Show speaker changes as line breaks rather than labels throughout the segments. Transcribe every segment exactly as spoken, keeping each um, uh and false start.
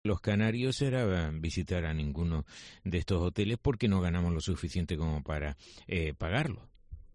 Los canarios era visitar a ninguno de estos hoteles porque no ganamos lo suficiente como para eh, pagarlo.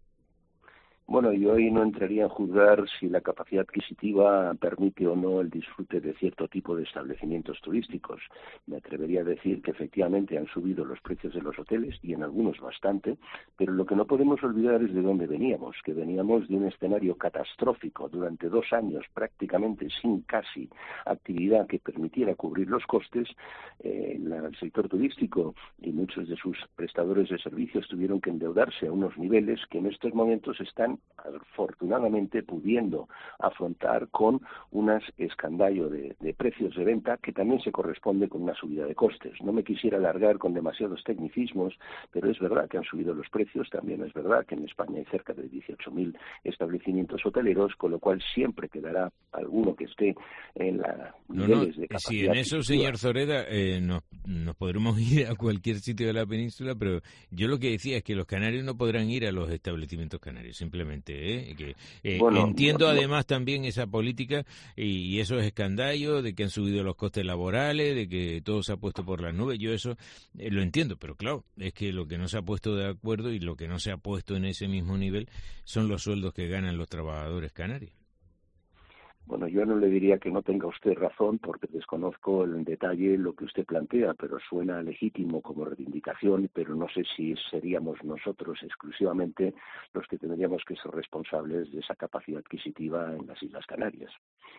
Bueno, yo hoy no entraría en juzgar si la capacidad adquisitiva permite o no el disfrute de cierto tipo de establecimientos turísticos. Me atrevería a decir que efectivamente han subido los precios de los hoteles, y en algunos bastante, pero lo que no podemos olvidar es de dónde veníamos, que veníamos de un escenario catastrófico durante dos años, prácticamente sin casi actividad que permitiera cubrir los costes. Eh, la, el sector turístico y muchos de sus prestadores de servicios tuvieron que endeudarse a unos niveles que en estos momentos están afortunadamente pudiendo afrontar con un escandallo de, de precios de venta que también se corresponde con una subida de costes. No me quisiera alargar con demasiados tecnicismos, pero es verdad que han subido los precios, también es verdad que en España hay cerca de dieciocho mil establecimientos hoteleros, con lo cual siempre quedará alguno que esté en la
no,
niveles
no,
de capacidad.
Sí, en eso, señor Zoreda, eh, nos, nos podremos ir a cualquier sitio de la península, pero yo lo que decía es que los canarios no podrán ir a los establecimientos canarios, simplemente. ¿eh? Que, eh, bueno, entiendo no, además no. también esa política y, y esos escandallos de que han subido los costes laborales, de que todo se ha puesto por las nubes. Yo eso eh, lo entiendo, pero claro, es que lo que no se ha puesto de acuerdo y lo que no se ha puesto en ese mismo nivel son los sueldos que ganan los trabajadores canarios.
Bueno, yo no le diría que no tenga usted razón porque desconozco en detalle lo que usted plantea, pero suena legítimo como reivindicación, pero no sé si seríamos nosotros exclusivamente los que tendríamos que ser responsables de esa capacidad adquisitiva en las Islas Canarias.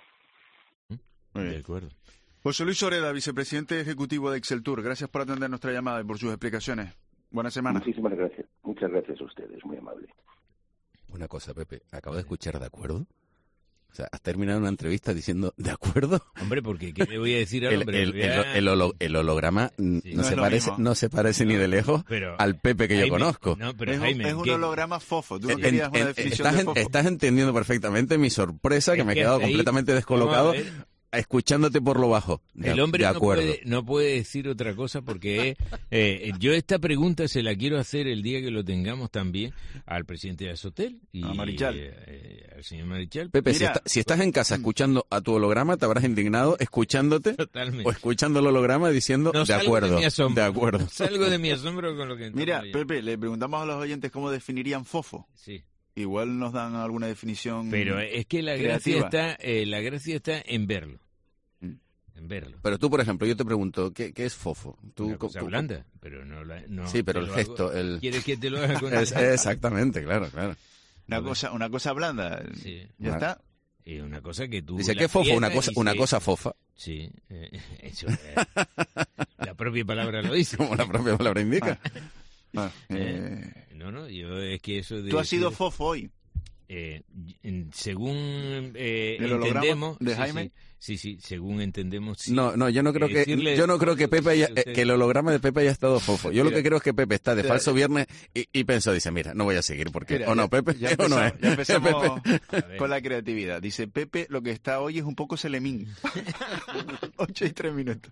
Muy bien.
De acuerdo.
José Luis Zoreda, vicepresidente ejecutivo de Exceltur, gracias por atender nuestra llamada y por sus explicaciones. Buena semana.
Muchísimas gracias. Muchas gracias a ustedes, muy amable.
Una cosa, Pepe, acabo de escuchar, ¿de acuerdo? O sea, has terminado una entrevista diciendo, ¿de acuerdo?
Hombre, porque ¿qué le voy a decir al
el,
hombre?
el, el, el, holo, el holograma sí. no,
no,
se parece, no se parece no, ni de lejos pero, al Pepe que
Jaime,
yo conozco.
No, pero
es,
Jaime,
es un
¿qué?
holograma fofo. Tú no
en,
querías
en,
una
en,
definición
estás,
de fofo.
Estás entendiendo perfectamente mi sorpresa, que
es
me he
que
quedado
ahí,
completamente descolocado. Escuchándote por lo bajo. De,
el hombre
de
no,
acuerdo.
puede, no puede decir otra cosa porque eh, yo esta pregunta se la quiero hacer el día que lo tengamos también al presidente de Azotel y
a Marichal.
Eh, eh, al señor Marichal.
Pepe, si, está, si estás en casa escuchando a tu holograma, te habrás indignado escuchándote
Totalmente.
o escuchando el holograma diciendo
no
de acuerdo.
De, mi asombro,
de acuerdo.
No salgo de mi asombro con lo que
Mira, Pepe, le preguntamos a los oyentes cómo definirían fofo.
Sí.
Igual nos dan alguna definición.
Pero es que la
creativa.
gracia está, eh, la gracia está en verlo. En verlo.
Pero tú, por ejemplo, yo te pregunto, ¿qué, qué es fofo? Tú,
Una cosa
tú,
blanda, pero no, la, no
sí, pero el gesto,
hago.
el...
¿Quieres que te lo haga con
es,
el...
Exactamente, claro, claro.
Una cosa, una cosa blanda.
Sí.
Ya
Una...
está.
Y una cosa que tú...
Dice, ¿qué fofo? Una cosa, una
se...
cosa fofa.
Sí, eh, eso, eh, la propia palabra lo dice.
Como la propia palabra indica.
Ah,
eh,
eh...
No, no, yo es que eso de...
Tú has sido
de...
fofo hoy.
Eh, según eh,
¿El
entendemos
de
sí,
Jaime?
Sí, sí, sí, según entendemos sí.
No, no, yo no creo que
Decirle,
yo no creo que Pepe haya, usted... que el holograma de Pepe haya estado fofo. Yo mira, lo que creo es que Pepe está de mira, falso viernes y, y pensó, dice, mira, no voy a seguir porque mira, o no, Pepe,
ya empezamos,
o no es.
Ya empezamos con la creatividad. Dice, Pepe, lo que está hoy es un poco selemín. Ocho y tres minutos.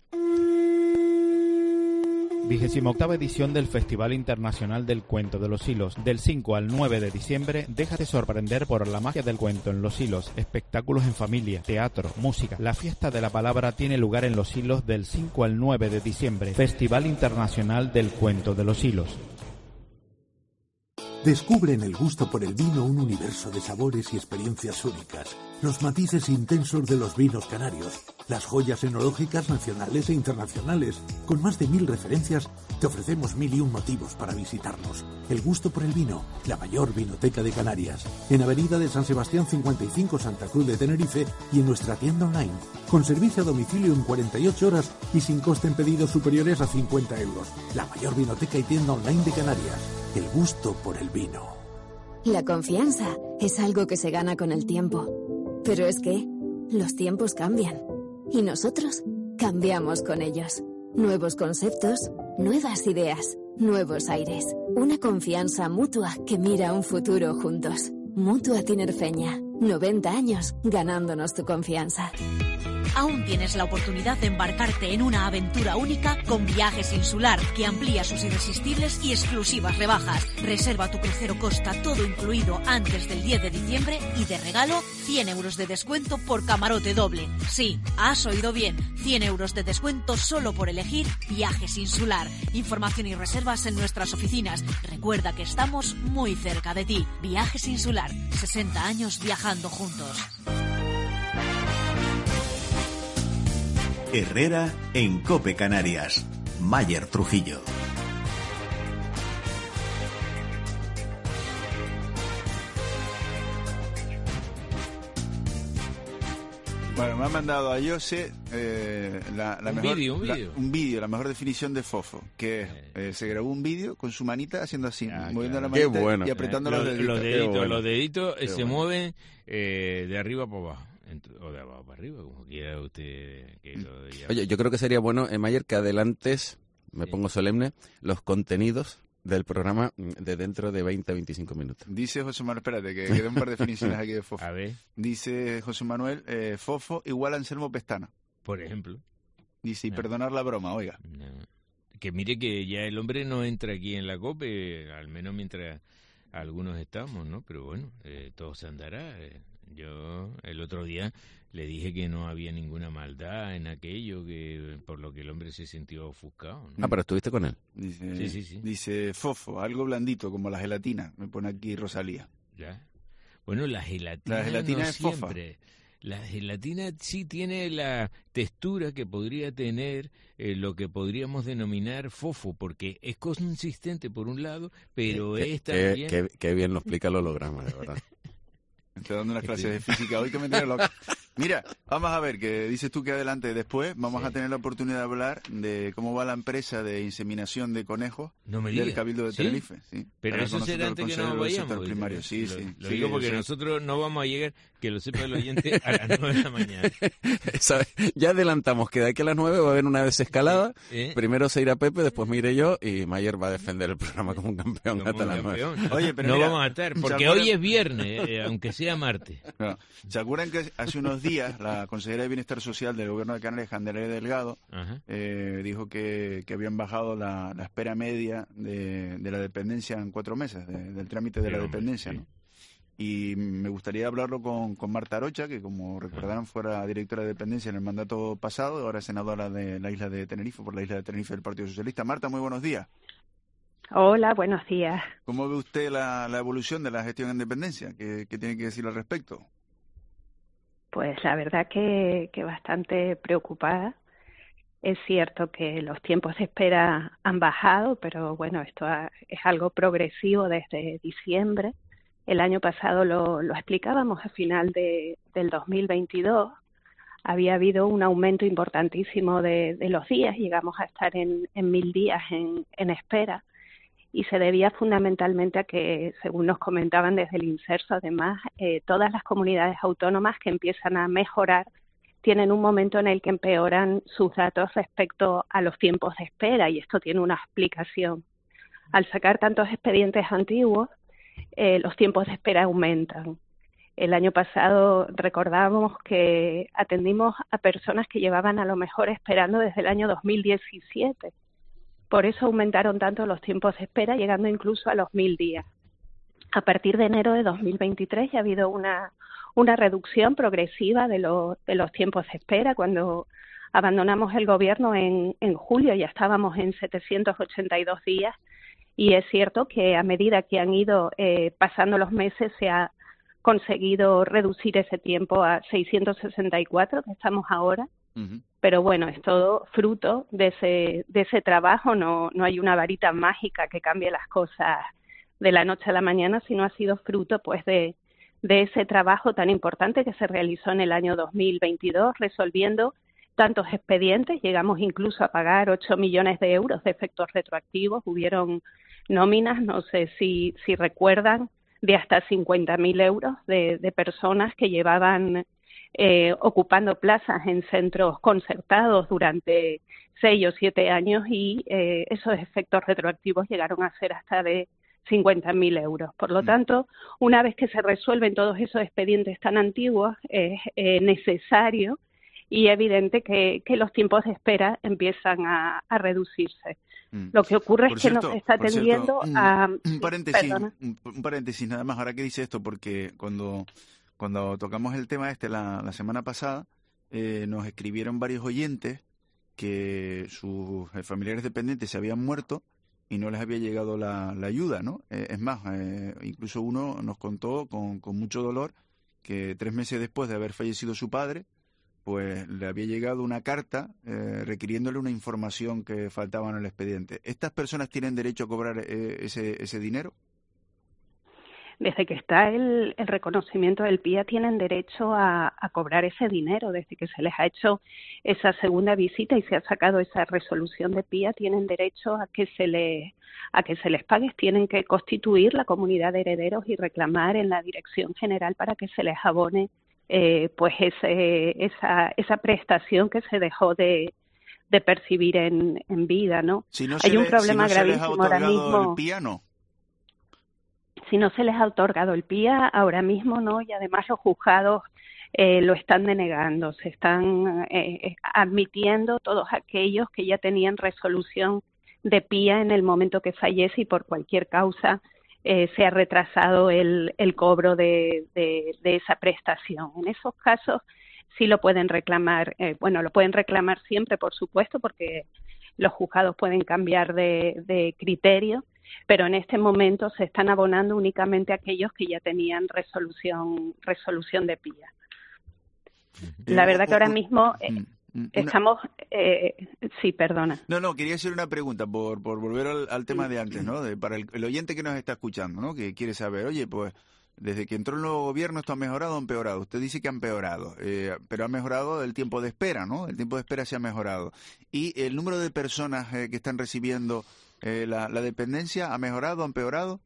Vigésima octava edición del Festival Internacional del Cuento de los Hilos. Del cinco al nueve de diciembre, déjate sorprender por la magia del cuento en Los Hilos. Espectáculos en familia, teatro, música. La fiesta de la palabra tiene lugar en Los Hilos del cinco al nueve de diciembre. Festival Internacional del Cuento de los Hilos.
Descubre en el gusto por el vino un universo de sabores y experiencias únicas. Los matices intensos de los vinos canarios, las joyas enológicas nacionales e internacionales. Con más de mil referencias, te ofrecemos mil y un motivos para visitarnos. El gusto por el vino, la mayor vinoteca de Canarias. En Avenida de San Sebastián cincuenta y cinco, Santa Cruz de Tenerife, y en nuestra tienda online. Con servicio a domicilio en cuarenta y ocho horas y sin coste en pedidos superiores a cincuenta euros. La mayor vinoteca y tienda online de Canarias. El gusto por el vino.
La confianza es algo que se gana con el tiempo. Pero es que los tiempos cambian. Y nosotros cambiamos con ellos. Nuevos conceptos, nuevas ideas, nuevos aires. Una confianza mutua que mira un futuro juntos. Mutua Tinerfeña. noventa años ganándonos tu confianza.
Aún tienes la oportunidad de embarcarte en una aventura única con Viajes Insular, que amplía sus irresistibles y exclusivas rebajas. Reserva tu crucero Costa todo incluido antes del diez de diciembre y de regalo cien euros de descuento por camarote doble. Sí, has oído bien, cien euros de descuento solo por elegir Viajes Insular. Información y reservas en nuestras oficinas. Recuerda que estamos muy cerca de ti. Viajes Insular, sesenta años viajando juntos.
Herrera en COPE Canarias. Mayer Trujillo.
Bueno, me ha mandado a Jose eh, la, la
un
mejor
vídeo, un
la,
vídeo,
un vídeo, la mejor definición de fofo, que es, eh, se grabó un vídeo con su manita haciendo así,
ah,
moviendo
claro.
la manita
Qué bueno.
y apretando
eh,
los
los,
deditos.
los deditos,
bueno.
los deditos
Qué
se
bueno.
mueven eh, de arriba para abajo. O de abajo para arriba, como quiera usted que lo diga.
Oye, yo creo que sería bueno, eh, Mayer, que adelantes, me
Sí.
pongo solemne, los contenidos del programa de dentro de veinte a veinticinco minutos.
Dice José Manuel, espérate, que quedan un par de definiciones aquí de fofo.
A ver,
Dice José Manuel, eh, fofo igual a Anselmo Pestana.
por ejemplo.
Dice, y
No.
perdonar la broma, oiga.
No. Que mire que ya el hombre no entra aquí en la COPE, al menos mientras algunos estamos, ¿no? Pero bueno, eh, todo se andará. Eh. Yo el otro día le dije que no había ninguna maldad en aquello, que por lo que el hombre se sintió ofuscado, ¿no?
Ah, pero estuviste con él.
Dice,
Sí, sí, sí.
dice fofo, algo blandito como la gelatina, me pone aquí Rosalía.
Ya. Bueno, la gelatina,
La gelatina
no
es fofa.
siempre. La gelatina sí tiene la textura que podría tener eh, lo que podríamos denominar fofo, porque es consistente por un lado, pero
Qué-
es
qué,
también...
qué- qué bien lo explica el holograma, de verdad.
Estoy dando unas clases de física hoy que me tiene loco. Mira, vamos a ver, que dices tú que adelante después vamos
Sí.
a tener la oportunidad de hablar de cómo va la empresa de inseminación de conejos
No me
del
digas.
Cabildo de
¿Sí?
Tenerife. Sí.
Pero
Estará
eso
con
será
nosotros
antes
el
que nos
consejero del sector
vayamos.
primario. Sí,
lo,
sí.
Lo
Sí,
digo
yo
porque
sé.
nosotros no vamos a llegar, que lo sepa el oyente, a las nueve de la mañana.
¿Sabes? Ya adelantamos que de aquí a las nueve va a haber una desescalada.
¿Eh?
Primero se irá Pepe, después me iré yo y Mayer va a defender el programa como un campeón
Como
hasta
un
las nueve.
campeón.
Oye, pero
no
mira,
vamos a estar,
¿se
porque
acuerdan?
hoy es viernes, eh, aunque sea martes.
No. ¿Se acuerdan que hace unos días la consejera de Bienestar Social del Gobierno de Canarias, Candelaria Delgado,
Ajá.
eh, dijo que, que habían bajado la, la espera media de, de la dependencia en cuatro meses, de- del trámite de
Sí,
la
hombre,
dependencia,
sí.
¿no? Y me gustaría hablarlo con, con Marta Arocha, que como recordarán fuera directora de dependencia en el mandato pasado, ahora es senadora de la isla de Tenerife, por la isla de Tenerife del Partido Socialista. Marta, muy buenos días.
Hola, buenos días.
¿Cómo ve usted la, la evolución de la gestión en dependencia? ¿Qué, qué tiene que decir al respecto?
Pues la verdad que, que bastante preocupada. Es cierto que los tiempos de espera han bajado, pero bueno, esto ha- es algo progresivo desde diciembre. El año pasado lo, lo explicábamos a final de, del dos mil veintidós. Había habido un aumento importantísimo de, de los días, llegamos a estar en, en mil días en, en espera. Y se debía fundamentalmente a que, según nos comentaban desde el Inserso, además, eh, todas las comunidades autónomas que empiezan a mejorar tienen un momento en el que empeoran sus datos respecto a los tiempos de espera, y esto tiene una explicación. Al sacar tantos expedientes antiguos, eh, los tiempos de espera aumentan. El año pasado recordábamos que atendimos a personas que llevaban a lo mejor esperando desde el año dos mil diecisiete. Por eso aumentaron tanto los tiempos de espera, llegando incluso a los mil días. A partir de enero de dos mil veintitrés ya ha habido una, una reducción progresiva de, lo, de los tiempos de espera. Cuando abandonamos el gobierno en, en julio ya estábamos en setecientos ochenta y dos días, y es cierto que a medida que han ido eh, pasando los meses se ha conseguido reducir ese tiempo a seiscientos sesenta y cuatro, que estamos ahora.
Uh-huh.
Pero bueno, es todo fruto de ese, de ese trabajo. No, no hay una varita mágica que cambie las cosas de la noche a la mañana, sino ha sido fruto pues de, de ese trabajo tan importante que se realizó en el año dos mil veintidós, resolviendo tantos expedientes. Llegamos incluso a pagar ocho millones de euros de efectos retroactivos. Hubieron nóminas, no sé si, si recuerdan, de hasta cincuenta mil euros de, de personas que llevaban Eh, ocupando plazas en centros concertados durante seis o siete años, y eh, esos efectos retroactivos llegaron a ser hasta de cincuenta mil euros. Por lo tanto, una vez que se resuelven todos esos expedientes tan antiguos, es eh, necesario y evidente que, que los tiempos de espera empiezan a, a reducirse. Mm. Lo que ocurre
por
es
cierto,
que nos está tendiendo
cierto,
a...
Un, un, paréntesis,
un,
un paréntesis nada más, ahora que dice esto, porque cuando, cuando tocamos el tema este la, la semana pasada, eh, nos escribieron varios oyentes que sus familiares dependientes se habían muerto y no les había llegado la, la ayuda, ¿no? Eh, es más, eh, incluso uno nos contó con, con mucho dolor que tres meses después de haber fallecido su padre, pues le había llegado una carta eh, requiriéndole una información que faltaba en el expediente. ¿Estas personas tienen derecho a cobrar eh, ese, ese dinero?
Desde que está el, el reconocimiento del P I A tienen derecho a, a cobrar ese dinero. Desde que se les ha hecho esa segunda visita y se ha sacado esa resolución de P I A, tienen derecho a que se les a que se les pague. Tienen que constituir la comunidad de herederos y reclamar en la Dirección General para que se les abone eh, pues ese, esa esa prestación que se dejó de de percibir en, en vida, ¿no?
Si no
Hay
se
un
le,
problema
si no
gravísimo
se les ha
ahora
otorgado
mismo.
El P I A, ¿no?
Si no se les ha otorgado el P I A, ahora mismo no, y además los juzgados eh, lo están denegando, se están eh, admitiendo todos aquellos que ya tenían resolución de P I A en el momento que fallece y por cualquier causa eh, se ha retrasado el, el cobro de, de, de esa prestación. En esos casos sí lo pueden reclamar, eh, bueno, lo pueden reclamar siempre, por supuesto, porque los juzgados pueden cambiar de, de criterio, pero en este momento se están abonando únicamente aquellos que ya tenían resolución resolución de P I A. La verdad que ahora mismo eh, estamos... Eh, sí, perdona.
No, no, quería hacer una pregunta por, por volver al, al tema de antes, ¿no? De, para el, el oyente que nos está escuchando, ¿no? Que quiere saber, oye, pues desde que entró el nuevo gobierno esto ha mejorado o empeorado. Usted dice que ha empeorado, eh, pero ha mejorado el tiempo de espera, ¿no? El tiempo de espera se ha mejorado. Y el número de personas eh, que están recibiendo eh, la, la dependencia, ¿ha mejorado o empeorado?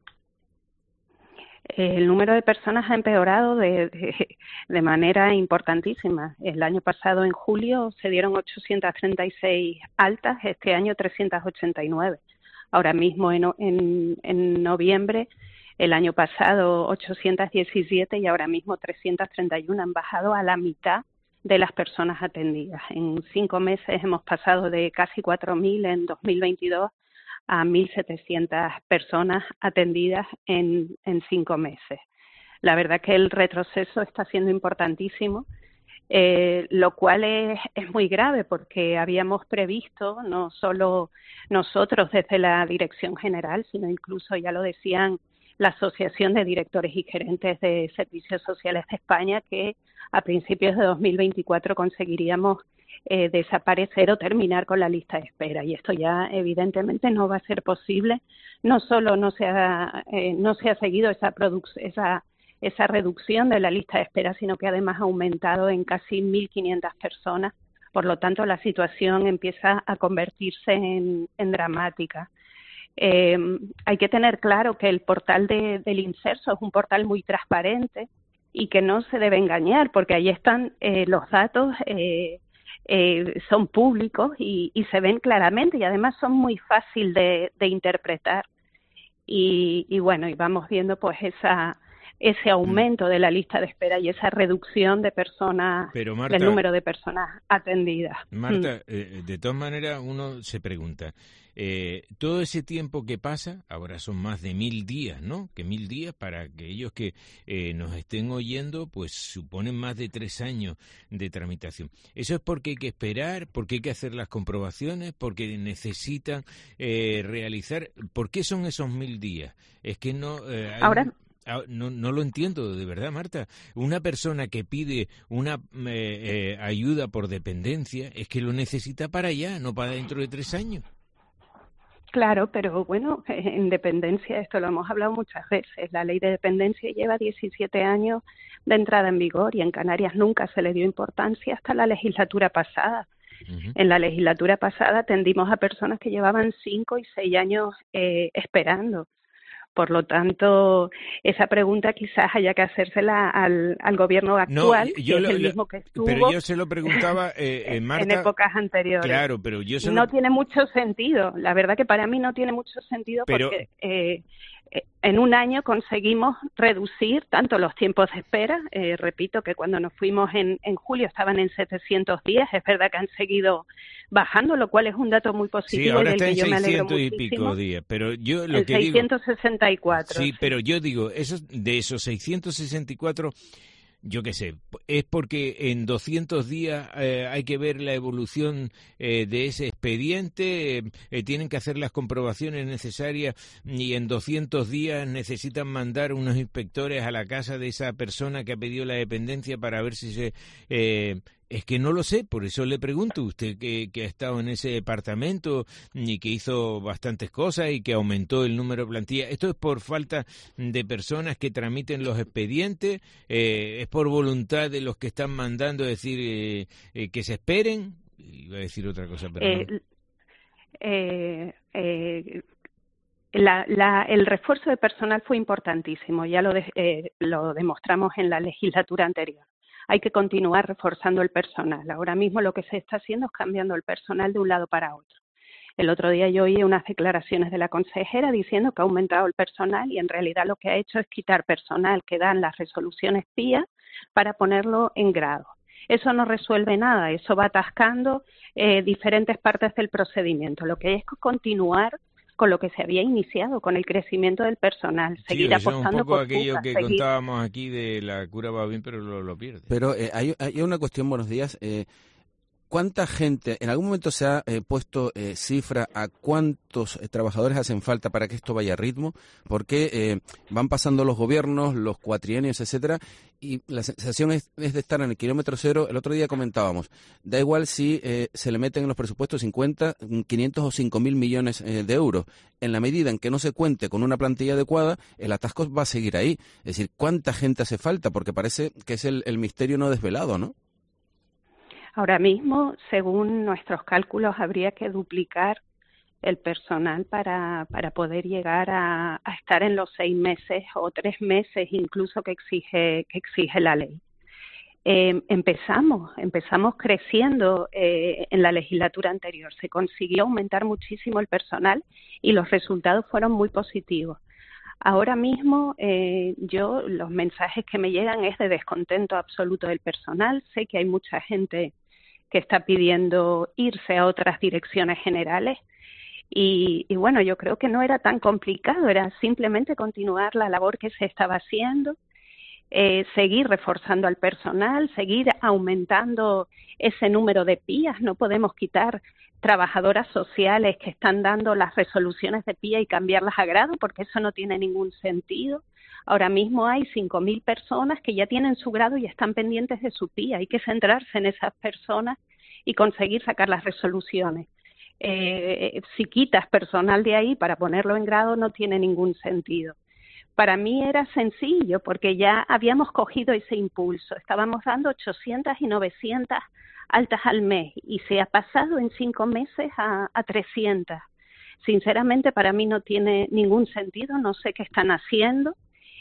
El número de personas ha empeorado de, de, de manera importantísima. El año pasado, en julio, se dieron ochocientas treinta y seis altas, este año trescientas ochenta y nueve. Ahora mismo, en, en, en noviembre, el año pasado ochocientas diecisiete y ahora mismo trescientas treinta y uno, han bajado a la mitad de las personas atendidas. En cinco meses hemos pasado de casi cuatro mil en dos mil veintidós a mil setecientas personas atendidas en, en cinco meses. La verdad que el retroceso está siendo importantísimo, eh, lo cual es, es muy grave porque habíamos previsto, no solo nosotros desde la Dirección General, sino incluso ya lo decían la Asociación de Directores y Gerentes de Servicios Sociales de España, que a principios de dos mil veinticuatro conseguiríamos eh, desaparecer o terminar con la lista de espera. Y esto ya evidentemente no va a ser posible. No solo no se ha, eh, no se ha seguido esa, produc- esa, esa reducción de la lista de espera, sino que además ha aumentado en casi mil quinientas personas. Por lo tanto, la situación empieza a convertirse en, en dramática. Eh, hay que tener claro que el portal de, del Inserso es un portal muy transparente y que no se debe engañar, porque ahí están eh, los datos, eh, eh, son públicos y, y se ven claramente, y además son muy fácil de, de interpretar. Y, y bueno, y vamos viendo pues esa ese aumento de la lista de espera y esa reducción de personas,
Pero Marta,
del número de personas atendidas.
Marta, mm. eh, de todas maneras uno se pregunta, eh, todo ese tiempo que pasa, ahora son más de mil días, ¿no? Que mil días para que ellos que eh, nos estén oyendo, pues suponen más de tres años de tramitación. ¿Eso es porque hay que esperar, porque hay que hacer las comprobaciones, porque necesitan eh, realizar? ¿Por qué son esos mil días? Es que no... Eh, hay
ahora...
un... No, no lo entiendo, de verdad, Marta. Una persona que pide una eh, eh, ayuda por dependencia es que lo necesita para allá, no para dentro de tres años.
Claro, pero bueno, en dependencia, esto lo hemos hablado muchas veces, la ley de dependencia lleva diecisiete años de entrada en vigor y en Canarias nunca se le dio importancia hasta la legislatura pasada. Uh-huh. En la legislatura pasada atendimos a personas que llevaban cinco y seis años eh, esperando. Por lo tanto, esa pregunta quizás haya que hacérsela al, al gobierno actual,
no, yo
que
lo,
es el mismo que estuvo
pero yo se lo preguntaba, eh, eh, Marta,
en épocas anteriores.
Claro, pero yo se
No
lo...
tiene mucho sentido. La verdad que para mí no tiene mucho sentido
pero...
porque... Eh, eh, en un año conseguimos reducir tanto los tiempos de espera, eh, repito que cuando nos fuimos en, en julio estaban en setecientos días, es verdad que han seguido bajando, lo cual es un dato muy positivo.
Sí, ahora
y del
está
que
en
yo me alegro
seiscientos y
muchísimo.
pico días, pero yo lo
en
que
seiscientos sesenta y cuatro.
digo... Sí,
sí,
pero yo digo, esos, de esos seiscientos sesenta y cuatro... Yo qué sé, es porque en doscientos días eh, hay que ver la evolución eh, de ese expediente, eh, eh, tienen que hacer las comprobaciones necesarias y en doscientos días necesitan mandar unos inspectores a la casa de esa persona que ha pedido la dependencia para ver si se... Eh, es que no lo sé, por eso le pregunto, usted que, que ha estado en ese departamento y que hizo bastantes cosas y que aumentó el número de plantilla. ¿Esto es por falta de personas que tramiten los expedientes? Eh, ¿Es por voluntad de los que están mandando decir eh, eh, que se esperen? Iba a decir otra cosa, pero
eh,
no.
Eh, eh, la, la, el refuerzo de personal fue importantísimo, ya lo, de, eh, lo demostramos en la legislatura anterior. Hay que continuar reforzando el personal. Ahora mismo lo que se está haciendo es cambiando el personal de un lado para otro. El otro día yo oí unas declaraciones de la consejera diciendo que ha aumentado el personal y en realidad lo que ha hecho es quitar personal que dan las resoluciones P I A para ponerlo en grado. Eso no resuelve nada, eso va atascando eh, diferentes partes del procedimiento. Lo que hay es continuar con lo que se había iniciado, con el crecimiento del personal, seguir
sí,
apostando
un poco
por
aquello
fugas,
que
seguir...
contábamos aquí de la cura va bien, pero lo, lo pierde.
Pero eh, hay, hay una cuestión, buenos días, eh, ¿cuánta gente, en algún momento se ha eh, puesto eh, cifra a cuántos eh, trabajadores hacen falta para que esto vaya a ritmo? Porque eh, van pasando los gobiernos, los cuatrienios, etcétera, y la sensación es, es de estar en el kilómetro cero. El otro día comentábamos, da igual si eh, se le meten en los presupuestos cincuenta, quinientos o cinco mil millones eh, de euros. En la medida en que no se cuente con una plantilla adecuada, el atasco va a seguir ahí. Es decir, ¿cuánta gente hace falta? Porque parece que es el, el misterio no desvelado, ¿no?
Ahora mismo, según nuestros cálculos, habría que duplicar el personal para, para poder llegar a, a estar en los seis meses o tres meses incluso que exige, que exige la ley. Eh, empezamos, empezamos creciendo eh, en la legislatura anterior. Se consiguió aumentar muchísimo el personal y los resultados fueron muy positivos. Ahora mismo eh, yo los mensajes que me llegan es de descontento absoluto del personal. Sé que hay mucha gente que está pidiendo irse a otras direcciones generales y, y bueno, yo creo que no era tan complicado, era simplemente continuar la labor que se estaba haciendo, eh, seguir reforzando al personal, seguir aumentando ese número de P I As. No podemos quitar trabajadoras sociales que están dando las resoluciones de P I A y cambiarlas a grado, porque eso no tiene ningún sentido. Ahora mismo hay cinco mil personas que ya tienen su grado y están pendientes de su P I A. Hay que centrarse en esas personas y conseguir sacar las resoluciones. Eh, si quitas personal de ahí para ponerlo en grado no tiene ningún sentido. Para mí era sencillo porque ya habíamos cogido ese impulso. Estábamos dando ochocientas y novecientas altas al mes y se ha pasado en cinco meses a, a trescientas. Sinceramente para mí no tiene ningún sentido, no sé qué están haciendo.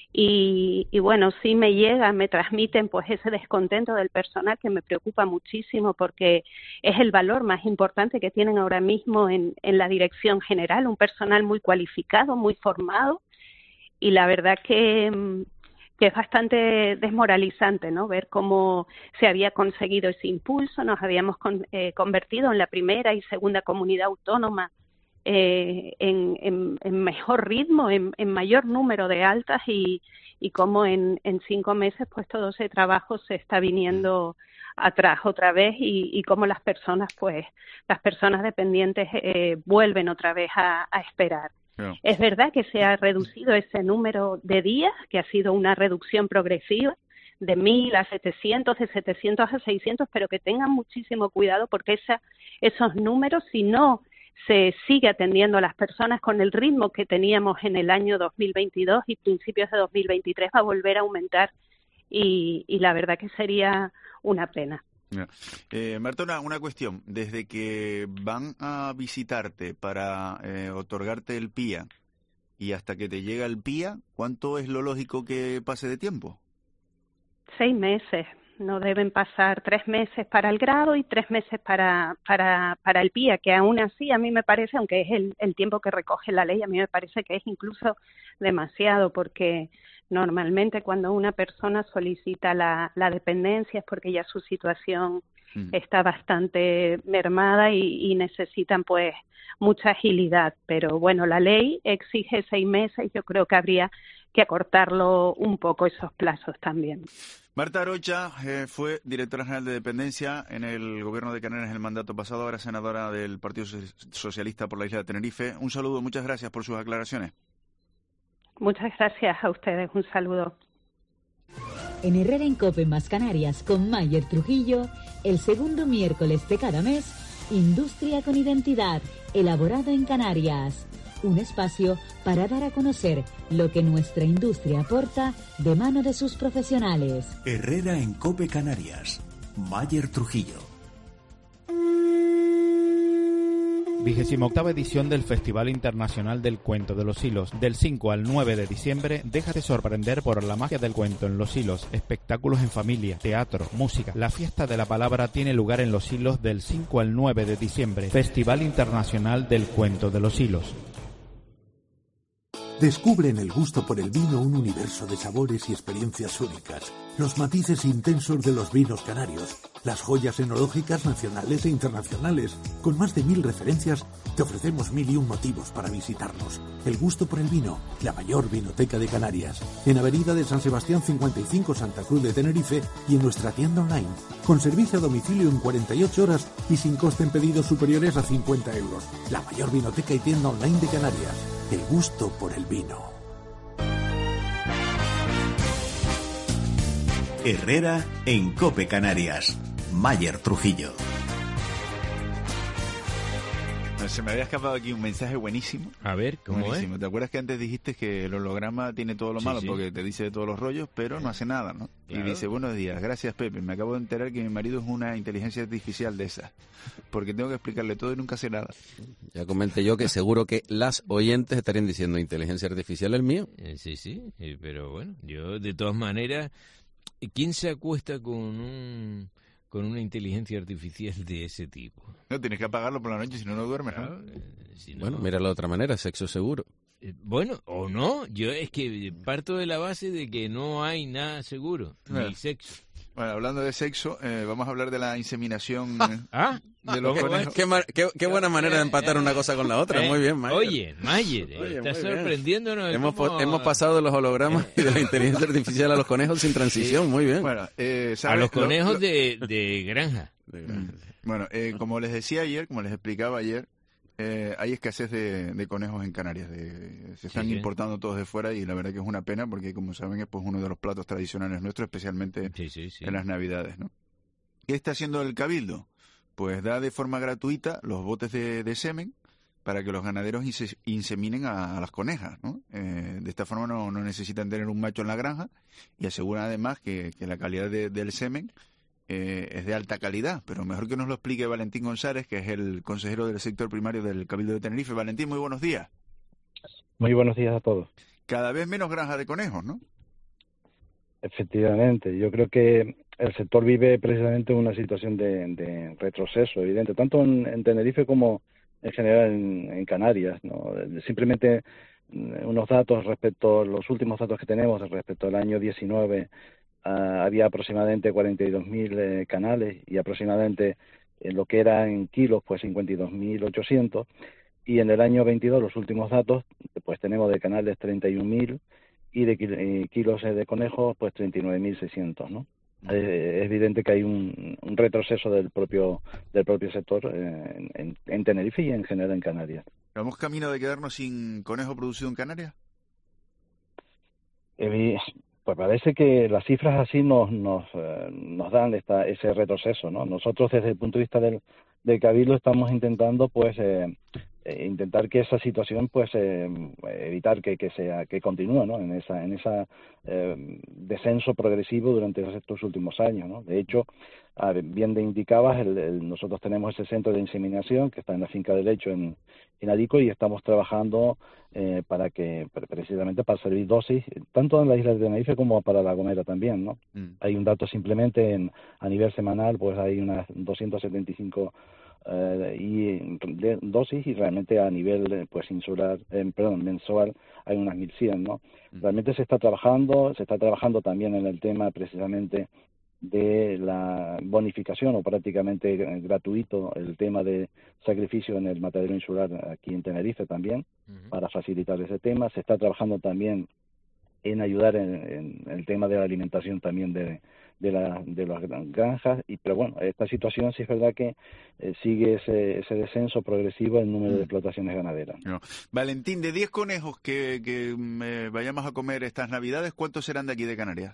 Y, y bueno, sí me llega, me transmiten pues ese descontento del personal que me preocupa muchísimo porque es el valor más importante que tienen ahora mismo en, en la dirección general, un personal muy cualificado, muy formado y la verdad que, que es bastante desmoralizante, ¿no? Ver cómo se había conseguido ese impulso, nos habíamos con, eh, convertido en la primera y segunda comunidad autónoma Eh, en, en, en mejor ritmo, en, en mayor número de altas y, y cómo en, en cinco meses pues todo ese trabajo se está viniendo atrás otra vez y, y cómo las personas pues las personas dependientes eh, vuelven otra vez a, a esperar. No. Es verdad que se ha reducido ese número de días, que ha sido una reducción progresiva de mil a setecientos, de setecientos a seiscientos, pero que tengan muchísimo cuidado porque esa, esos números, si no se sigue atendiendo a las personas con el ritmo que teníamos en el año dos mil veintidós y principios de dos mil veintitrés, va a volver a aumentar y, y la verdad que sería una pena.
Eh, Marta, una, una cuestión. Desde que van a visitarte para eh, otorgarte el P I A y hasta que te llega el P I A, ¿cuánto es lo lógico que pase de tiempo?
Seis meses. no deben pasar tres meses para el grado y tres meses para, para, para el P I A, que aún así a mí me parece, aunque es el, el tiempo que recoge la ley, a mí me parece que es incluso demasiado, porque normalmente cuando una persona solicita la, la dependencia es porque ya su situación mm. está bastante mermada y, y necesitan pues mucha agilidad, pero bueno, la ley exige seis meses y yo creo que habría que acortarlo un poco esos plazos también.
Marta Arocha eh, fue directora general de dependencia en el gobierno de Canarias en el mandato pasado, ahora senadora del Partido Socialista por la isla de Tenerife. Un saludo, muchas gracias por sus aclaraciones.
Muchas gracias a ustedes, un saludo.
En Herrera en Cope más Canarias con Mayer Trujillo, el segundo miércoles de cada mes, Industria con Identidad, elaborado en Canarias. Un espacio para dar a conocer lo que nuestra industria aporta de mano de sus profesionales.
Herrera en Cope Canarias, Mayer Trujillo.
Vigésima octava edición del Festival Internacional del Cuento de los Hilos. Del cinco al nueve de diciembre, déjate sorprender por la magia del cuento en Los Hilos. Espectáculos en familia, teatro, música. La fiesta de la palabra tiene lugar en Los Hilos del cinco al nueve de diciembre. Festival Internacional del Cuento de los Hilos.
Descubre en el gusto por el vino un universo de sabores y experiencias únicas, los matices intensos de los vinos canarios, las joyas enológicas nacionales e internacionales. Con más de mil referencias, te ofrecemos mil y un motivos para visitarnos. El gusto por el vino, la mayor vinoteca de Canarias. En Avenida de San Sebastián cincuenta y cinco, Santa Cruz de Tenerife, y en nuestra tienda online, con servicio a domicilio en cuarenta y ocho horas y sin coste en pedidos superiores a cincuenta euros. La mayor vinoteca y tienda online de Canarias. El gusto por el vino.
Herrera en Cope Canarias. Mayer Trujillo.
Se me había escapado aquí un mensaje buenísimo.
A ver, ¿cómo
buenísimo.
es?
¿Te acuerdas que antes dijiste que el holograma tiene todo lo
Sí,
malo?
sí.
Porque te dice de todos los rollos, pero no hace nada, ¿no?
Claro.
Y dice, buenos días, gracias Pepe, me acabo de enterar que mi marido es una inteligencia artificial de esas, porque tengo que explicarle todo y nunca hace nada.
Ya comenté yo que seguro que las oyentes estarían diciendo inteligencia artificial el mío.
Eh, sí, sí, eh, pero bueno, yo de todas maneras, ¿quién se acuesta con un... con una inteligencia artificial de ese tipo?
No, tienes que apagarlo por la noche, si no, no duermes, ¿no?
Claro, eh, si no-
Bueno, mira la otra manera, sexo seguro.
Eh, Bueno, o no, yo es que parto de la base de que no hay nada seguro,
Bueno.
ni sexo.
Bueno, hablando de sexo, eh, vamos a hablar de la inseminación eh,
¿Ah?
de los
Qué,
conejos.
qué mar- qué- qué buena manera de empatar una cosa con la otra.
Eh,
Muy bien, Mayer.
Oye, Mayer, eh,
Oye,
está
muy bien.
sorprendiéndonos. de
Hemos, po-
cómo-
hemos pasado de los hologramas y de la inteligencia artificial a los conejos sin transición. Muy bien.
Bueno, eh,
a
¿sabes?
los
Lo-
conejos
lo-
de, de granja.
Mm. Bueno, eh, como les decía ayer, como les explicaba ayer, eh, hay escasez de, de conejos en Canarias. De- se están
Sí, sí.
importando todos de fuera y la verdad que es una pena porque, como saben, es pues uno de los platos tradicionales nuestros, especialmente
Sí, sí, sí.
en las Navidades, ¿no? ¿Qué está haciendo el Cabildo? Pues da de forma gratuita los botes de, de semen para que los ganaderos inse- inseminen a, a las conejas, ¿no? Eh, de esta forma no, no necesitan tener un macho en la granja y aseguran además que, que la calidad de- del semen eh, es de alta calidad. Pero mejor que nos lo explique Valentín González, que es el consejero del sector primario del Cabildo de Tenerife. Valentín, muy buenos días.
Muy buenos días a todos.
Cada vez menos granjas de conejos, ¿no?
Efectivamente, yo creo que el sector vive precisamente una situación de, de retroceso evidente, tanto en, en Tenerife como en general en, en Canarias, ¿no? Simplemente mm, unos datos respecto, los últimos datos que tenemos respecto al año diecinueve, ah, había aproximadamente cuarenta y dos mil eh, canales y aproximadamente en lo que era en kilos, pues cincuenta y dos mil ochocientos, y en el año veintidós, los últimos datos, pues tenemos de canales treinta y un mil y de kil- eh, kilos eh, de conejos, pues treinta y nueve mil seiscientos, ¿no? Eh, es evidente que hay un, un retroceso del propio del propio sector eh, en, en, en Tenerife y en general en Canarias.
¿Vamos camino de quedarnos sin conejo producido en Canarias?
Eh, pues parece que las cifras así nos nos, eh, nos dan esta, ese retroceso, ¿no? Nosotros desde el punto de vista del, del Cabildo estamos intentando pues eh, eh, intentar que esa situación, pues, eh, evitar que, que sea que continúe, ¿no? En esa en esa eh, descenso progresivo durante estos últimos años, ¿no? De hecho, a ver, bien te indicabas, el, el, nosotros tenemos ese centro de inseminación que está en la finca del Lecho en, en Arico, y estamos trabajando eh, para que, precisamente para servir dosis, tanto en la isla de Tenerife como para La Gomera también, ¿no? Mm. Hay un dato simplemente, en, a nivel semanal, pues hay unas doscientas setenta y cinco eh, y de dosis, y realmente a nivel, pues, insular, eh, perdón, mensual, hay unas mil cien, ¿no? Mm. Realmente se está trabajando, se está trabajando también en el tema, precisamente, de la bonificación, o prácticamente gratuito, el tema de sacrificio en el matadero insular aquí en Tenerife también, uh-huh. para facilitar ese tema. Se está trabajando también en ayudar en, en el tema de la alimentación también de, de, la, de las granjas, y pero bueno, esta situación sí es verdad que eh, sigue ese, ese descenso progresivo en número de explotaciones ganaderas.
No. Valentín, de diez conejos que, que eh, vayamos a comer estas Navidades, ¿cuántos serán de aquí de Canarias?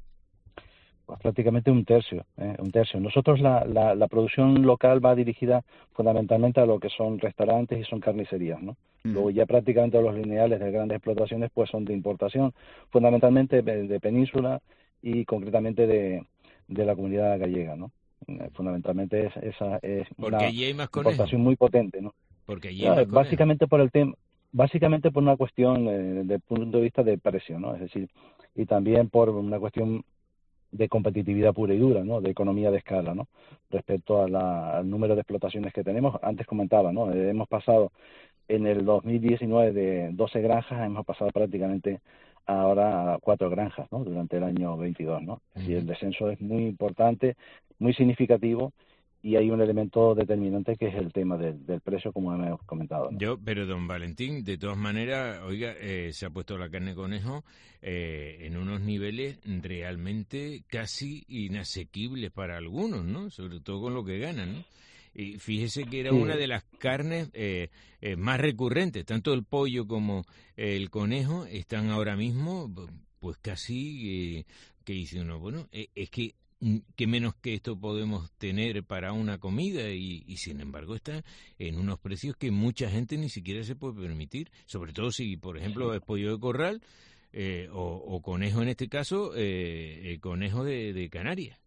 Pues prácticamente un tercio, eh, un tercio. Nosotros la, la, la producción local va dirigida fundamentalmente a lo que son restaurantes y son carnicerías, ¿no? Mm. Luego ya prácticamente los lineales de grandes explotaciones pues son de importación, fundamentalmente de, de península y concretamente de, de la comunidad gallega, ¿no? Eh, fundamentalmente es, esa es una importación muy potente, ¿no?
Porque allí
ya, básicamente por el tema, básicamente por una cuestión eh, desde el punto de vista de precio, ¿no? Es decir, y también por una cuestión de competitividad pura y dura, ¿no? De economía de escala, ¿no? Respecto a la, al número de explotaciones que tenemos. Antes comentaba, ¿no? Eh, hemos pasado en el dos mil diecinueve de doce granjas, hemos pasado prácticamente ahora a cuatro granjas, ¿no? Durante el año veintidós, ¿no? Uh-huh. Y el descenso es muy importante, muy significativo, y hay un elemento determinante que es el tema del, del precio, como hemos comentado, ¿no?
Yo, pero don Valentín, de todas maneras, oiga, eh, se ha puesto la carne de conejo eh, en unos niveles realmente casi inasequibles para algunos, ¿no? Sobre todo con lo que ganan, ¿no? Y fíjese que era sí. una de las carnes eh, eh, más recurrentes, tanto el pollo como el conejo están ahora mismo, pues casi eh, que dice uno, bueno, eh, es que que menos que esto podemos tener para una comida, y, y sin embargo está en unos precios que mucha gente ni siquiera se puede permitir, sobre todo si, por ejemplo, es pollo de corral eh, o, o conejo, en este caso, eh, el conejo de, de Canarias.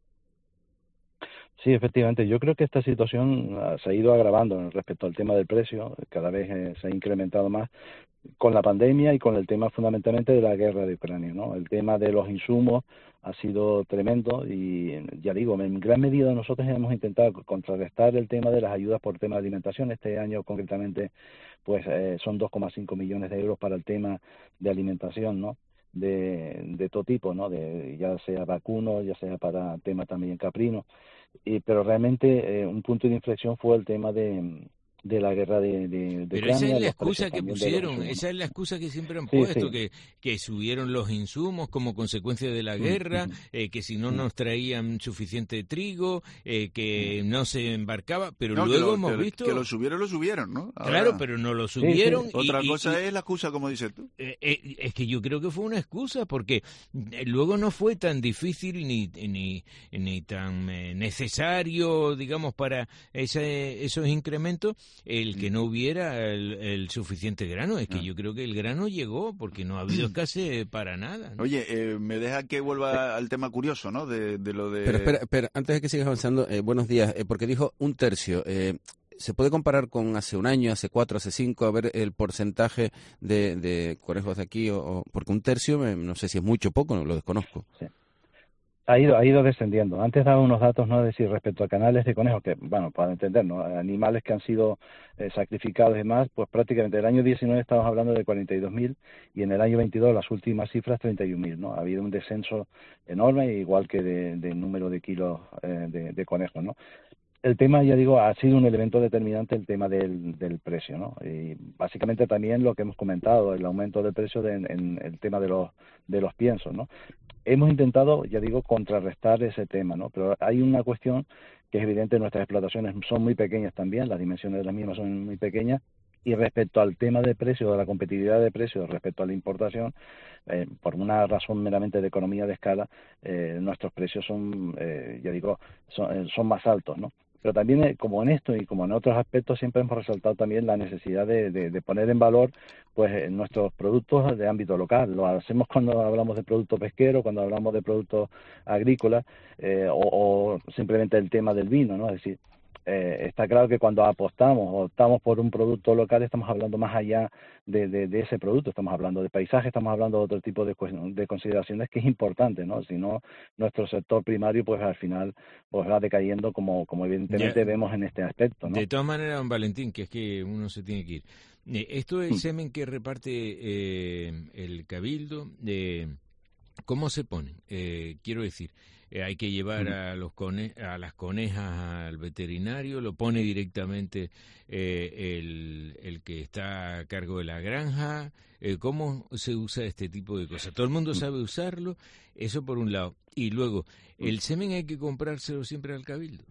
Sí, efectivamente. Yo creo que esta situación se ha ido agravando respecto al tema del precio. Cada vez eh, se ha incrementado más con la pandemia y con el tema fundamentalmente de la guerra de Ucrania, ¿no? El tema de los insumos ha sido tremendo y, ya digo, en gran medida nosotros hemos intentado contrarrestar el tema de las ayudas por tema de alimentación. Este año concretamente pues eh, son dos coma cinco millones de euros para el tema de alimentación, ¿no? De, de todo tipo, ¿no? De, ya sea vacuno, ya sea para tema también caprino. Y, pero realmente eh, un punto de inflexión fue el tema de, de la guerra de, de, de
Pero
Ucrania,
esa es la excusa que pusieron, esa es la excusa que siempre han puesto, sí, sí. Que, que subieron los insumos como consecuencia de la guerra, sí, sí. Eh, que si no nos traían suficiente trigo, eh, que no se embarcaba, pero
no,
luego
que lo,
hemos
que,
visto...
Que lo subieron, lo subieron, ¿no?
Ahora... Claro, pero no lo subieron.
Sí, sí. Otra
y,
cosa
y,
es la excusa, como dices tú.
Eh, eh, es que yo creo que fue una excusa, porque luego no fue tan difícil ni, ni, ni tan eh, necesario, digamos, para ese, esos incrementos, el que no hubiera el, el suficiente grano. Es que ah. yo creo que el grano llegó porque no ha habido escasez para nada, ¿no?
Oye, eh, me deja que vuelva al tema curioso, ¿no? De, de lo de...
Pero espera, espera, antes de que sigas avanzando, eh, buenos días, eh, porque dijo un tercio. Eh, ¿Se puede comparar con hace un año, hace cuatro, hace cinco, a ver el porcentaje de, de conejos de aquí? O, o porque un tercio, me, no sé si es mucho o poco, no, lo desconozco.
Sí. Ha ido, ha ido descendiendo. Antes daba unos datos, no decir respecto a canales de conejos, que, bueno, para entender, ¿no? Animales que han sido eh, sacrificados y demás, pues prácticamente el año diecinueve estamos hablando de cuarenta y dos mil y en el año veintidós las últimas cifras treinta y un mil, ¿no? Ha habido un descenso enorme, igual que de, de número de kilos eh, de, de conejos, ¿no? El tema, ya digo, ha sido un elemento determinante el tema del, del precio, ¿no? Y básicamente también lo que hemos comentado, el aumento del precio de, en, en el tema de los de los piensos, ¿no? Hemos intentado, ya digo, contrarrestar ese tema, ¿no? Pero hay una cuestión que es evidente, nuestras explotaciones son muy pequeñas también, las dimensiones de las mismas son muy pequeñas, y respecto al tema de precio, de la competitividad de precios respecto a la importación, eh, por una razón meramente de economía de escala, eh, nuestros precios son, eh, ya digo, son, son más altos, ¿no? Pero también, eh, como en esto y como en otros aspectos, siempre hemos resaltado también la necesidad de, de, de poner en valor pues eh, nuestros productos de ámbito local. Lo hacemos cuando hablamos de productos pesqueros, cuando hablamos de productos agrícolas, eh, o, o simplemente el tema del vino, ¿no? Es decir, Eh, está claro que cuando apostamos o optamos por un producto local estamos hablando más allá de, de, de ese producto, estamos hablando de paisaje, estamos hablando de otro tipo de, de consideraciones que es importante, ¿no? Si no, nuestro sector primario pues al final pues va decayendo como, como evidentemente ya vemos en este aspecto, ¿no?
De todas maneras, don Valentín, que es que uno se tiene que ir. Eh, esto del semen que reparte eh, el Cabildo, eh, ¿cómo se pone? Eh, quiero decir... Eh, hay que llevar a los cone a las conejas al veterinario, lo pone directamente eh, el, el que está a cargo de la granja. Eh, ¿Cómo se usa este tipo de cosas? ¿Todo el mundo sabe usarlo? Eso por un lado. Y luego, ¿el semen hay que comprárselo siempre al Cabildo?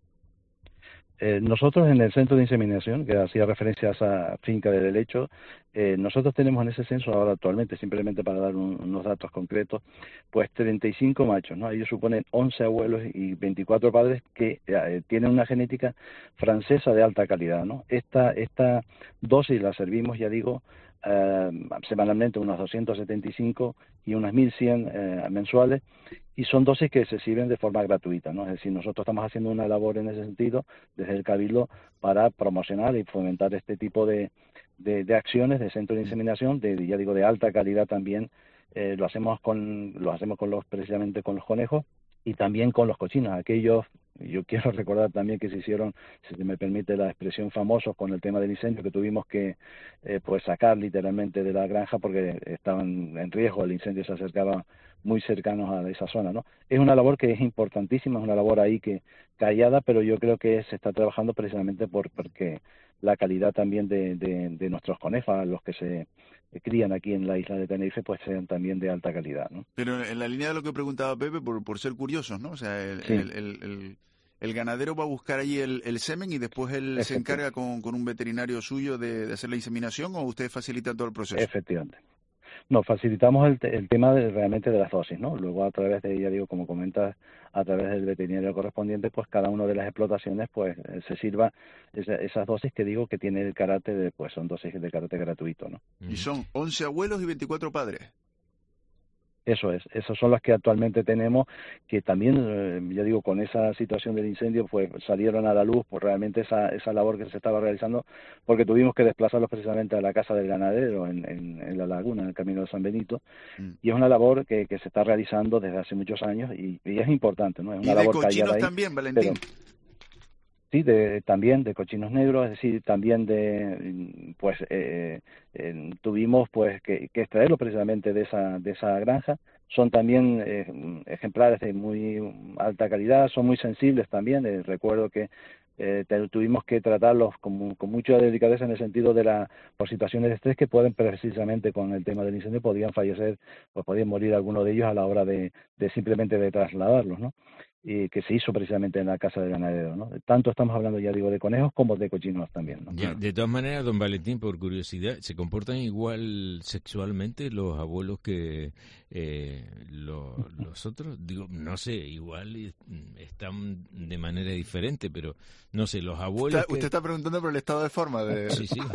Eh, nosotros en el centro de inseminación, que hacía referencia a esa finca de Delecho, eh, nosotros tenemos en ese censo ahora actualmente, simplemente para dar un, unos datos concretos, pues treinta y cinco machos, ¿no? Ellos suponen once abuelos y veinticuatro padres que eh, tienen una genética francesa de alta calidad, ¿no? Esta, esta dosis la servimos, ya digo, eh, semanalmente unos doscientos setenta y cinco y unas mil cien eh, mensuales, y son dosis que se sirven de forma gratuita, ¿no? Es decir, nosotros estamos haciendo una labor en ese sentido desde el Cabildo para promocionar y fomentar este tipo de, de, de acciones de centro de inseminación, de, ya digo, de alta calidad también. Eh, lo hacemos con lo hacemos con los precisamente con los conejos y también con los cochinos, aquellos, yo quiero recordar también que se hicieron, si se me permite la expresión, famosos con el tema del incendio, que tuvimos que eh, pues sacar literalmente de la granja porque estaban en riesgo, el incendio se acercaba muy cercanos a esa zona, ¿no? Es una labor que es importantísima, es una labor ahí que callada, pero yo creo que se está trabajando precisamente por porque la calidad también de, de, de nuestros conejos, los que se crían aquí en la isla de Tenerife, pues sean también de alta calidad, ¿no?
Pero en la línea de lo que preguntaba Pepe, por, por ser curiosos, ¿no? O sea, el, sí. el, el, el, el ganadero va a buscar allí el, el semen y después él se encarga con, con un veterinario suyo de, de hacer la inseminación, ¿o ustedes facilitan todo el proceso?
Efectivamente. No, facilitamos el, el tema de, realmente de las dosis, ¿no? Luego a través de, ya digo, como comentas, a través del veterinario correspondiente, pues cada una de las explotaciones pues se sirva esa, esas dosis que digo que tiene el carácter de, pues son dosis de carácter gratuito, ¿no?
Y son once abuelos y veinticuatro padres.
Eso es, esos son los que actualmente tenemos, que también, eh, ya digo, con esa situación del incendio, pues salieron a la luz por realmente esa esa labor que se estaba realizando, porque tuvimos que desplazarlos precisamente a la casa del ganadero en, en, en la laguna, en el camino de San Benito, mm. y es una labor que, que se está realizando desde hace muchos años y, y es importante, ¿no? Es una
¿Y
labor
de cochinos
ahí,
también, Valentín?
Pero, sí, de, también de cochinos negros, es decir, también de, pues, eh, eh, tuvimos pues que, que extraerlo precisamente de esa de esa granja. Son también eh, ejemplares de muy alta calidad, son muy sensibles también. Eh, recuerdo que eh, te, tuvimos que tratarlos con, con mucha delicadeza en el sentido de la por situaciones de estrés que pueden precisamente con el tema del incendio podían fallecer, pues podían morir algunos de ellos a la hora de, de simplemente de trasladarlos, ¿no? Y que se hizo precisamente en la casa del ganadero, ¿no? Tanto estamos hablando, ya digo, de conejos como de cochinos también, ¿no?
Ya, de todas maneras, don Valentín, por curiosidad, ¿se comportan igual sexualmente los abuelos que eh, lo, los otros? Digo, no sé, igual están de manera diferente, pero no sé, los abuelos...
Usted,
que...
usted está preguntando por el estado de forma de...
Sí, sí.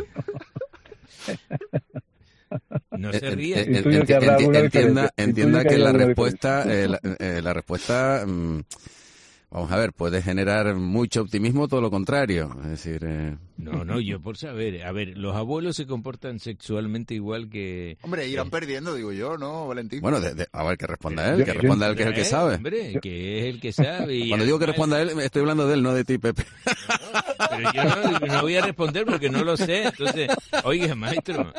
No se ríe.
Entienda, entienda que la respuesta, eh, la, eh, la respuesta, mmm, vamos a ver, puede generar mucho optimismo, todo lo contrario. Es decir, eh...
no, no, yo por saber, a ver, los abuelos se comportan sexualmente igual que.
Hombre, irán
eh...
perdiendo, digo yo, ¿no, Valentín?
Bueno, de, de, a ver, que responda él, yo, que responda él, que es el que sabe.
Hombre, que es el que sabe. Y
cuando digo que responda él, estoy hablando de él, no de ti, Pepe.
No, pero yo no, no voy a responder porque no lo sé. Entonces, oiga, maestro.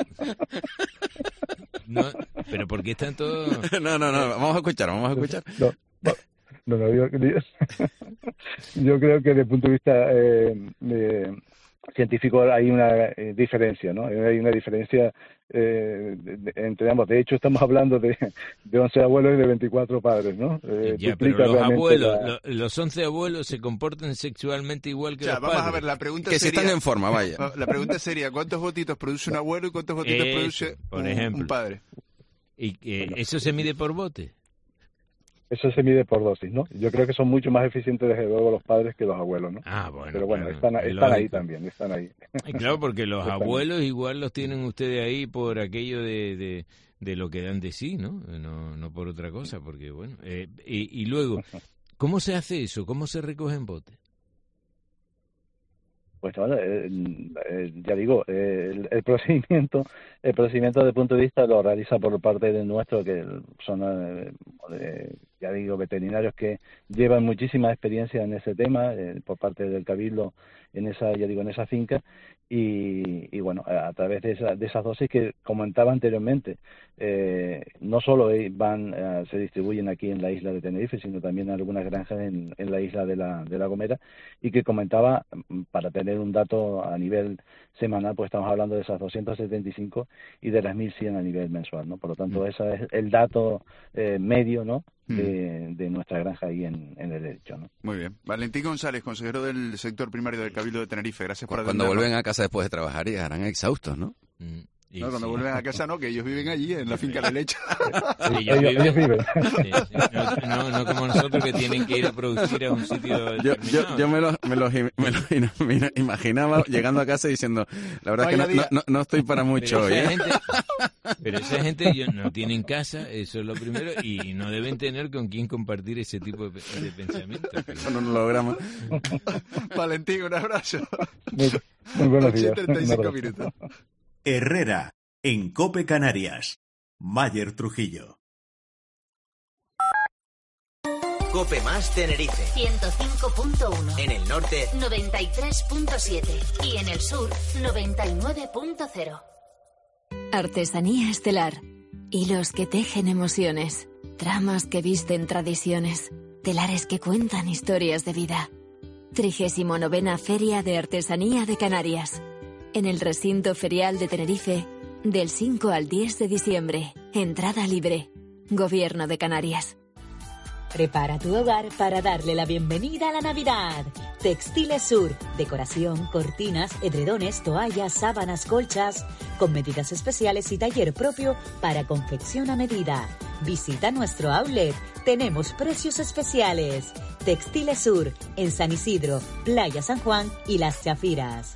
No, pero ¿por qué están todos...?
No, no, no, vamos a escuchar, vamos a escuchar.
No, no, no yo, yo creo que desde el punto de vista eh, de, científico hay una eh, diferencia, ¿no? Hay una diferencia eh, de, de, entre ambos. De hecho, estamos hablando de, de once abuelos y de veinticuatro padres, ¿no?
Eh, ya, pero los abuelos, la... lo, los once abuelos se comportan sexualmente igual que o sea, los
vamos
padres.
A ver, la pregunta
que
sería,
si están en forma, vaya.
La pregunta sería, ¿cuántos votitos produce un abuelo y cuántos votitos
eso,
produce
por
un,
ejemplo.
un padre?
¿Y eh, eso se mide por bote?
eso se mide por dosis, ¿no? Yo creo que son mucho más eficientes desde luego los padres que los abuelos, ¿no?
Ah, bueno.
Pero bueno,
claro,
están, están ahí también, están ahí.
Y claro, porque los
están
abuelos
ahí.
igual los tienen ustedes ahí por aquello de, de, de lo que dan de sí, ¿no? No, no por otra cosa, porque bueno. Eh, y, y luego, ¿cómo se hace eso? ¿Cómo se recogen botes?
Pues bueno, eh, eh, ya digo, eh, el, el procedimiento, el procedimiento desde el punto de vista lo realiza por parte de nuestro, que son, eh, eh, ya digo, veterinarios que llevan muchísima experiencia en ese tema, eh, por parte del Cabildo en esa, ya digo, en esa finca, y, y bueno, a través de, esa, de esas dosis que comentaba anteriormente, eh, no solo van, eh, se distribuyen aquí en la isla de Tenerife, sino también en algunas granjas en, en la isla de la, de la Gomera, y que comentaba, para tener un dato a nivel semanal, pues estamos hablando de esas doscientas setenta y cinco y de las mil cien a nivel mensual, ¿no? Por lo tanto, mm. ese es el dato eh, medio, ¿no?, de, de nuestra granja ahí en, en el Hecho, ¿no?
Muy bien. Valentín González, consejero del sector primario del Cabildo de Tenerife, gracias por
atendernos. Cuando vuelven a casa después de trabajar y estarán exhaustos, ¿no?
Mm. No, cuando sí. vuelven a casa no, que ellos viven allí, en la finca del Hecho.
Sí, ellos, ellos, ellos viven. Sí, sí. No, no, no como nosotros que tienen que ir a producir a un sitio
yo, yo, yo me los me lo, me lo imaginaba llegando a casa diciendo, la verdad es que no, no, no estoy para mucho
pero
hoy.
Esa
¿eh?
gente, pero esa gente ellos no tienen casa, eso es lo primero, y no deben tener con quién compartir ese tipo de, de pensamiento.
Con un holograma.
Valentín, un abrazo.
Muy, muy buenos días.
treinta y cinco minutos.
Herrera, en COPE Canarias. Mayer Trujillo.
COPE más Tenerife.
ciento cinco punto uno.
En el norte,
noventa y tres punto siete. Y en el sur, noventa y nueve punto cero.
Artesanía estelar. Hilos que tejen emociones. Tramas que visten tradiciones. Telares que cuentan historias de vida. trigésima novena Feria de Artesanía de Canarias. En el recinto ferial de Tenerife, del cinco al diez de diciembre. Entrada libre. Gobierno de Canarias.
Prepara tu hogar para darle la bienvenida a la Navidad. Textiles Sur, decoración, cortinas, edredones, toallas, sábanas, colchas, con medidas especiales y taller propio para confección a medida. Visita nuestro outlet, tenemos precios especiales. Textiles Sur, en San Isidro, Playa San Juan y Las Chafiras.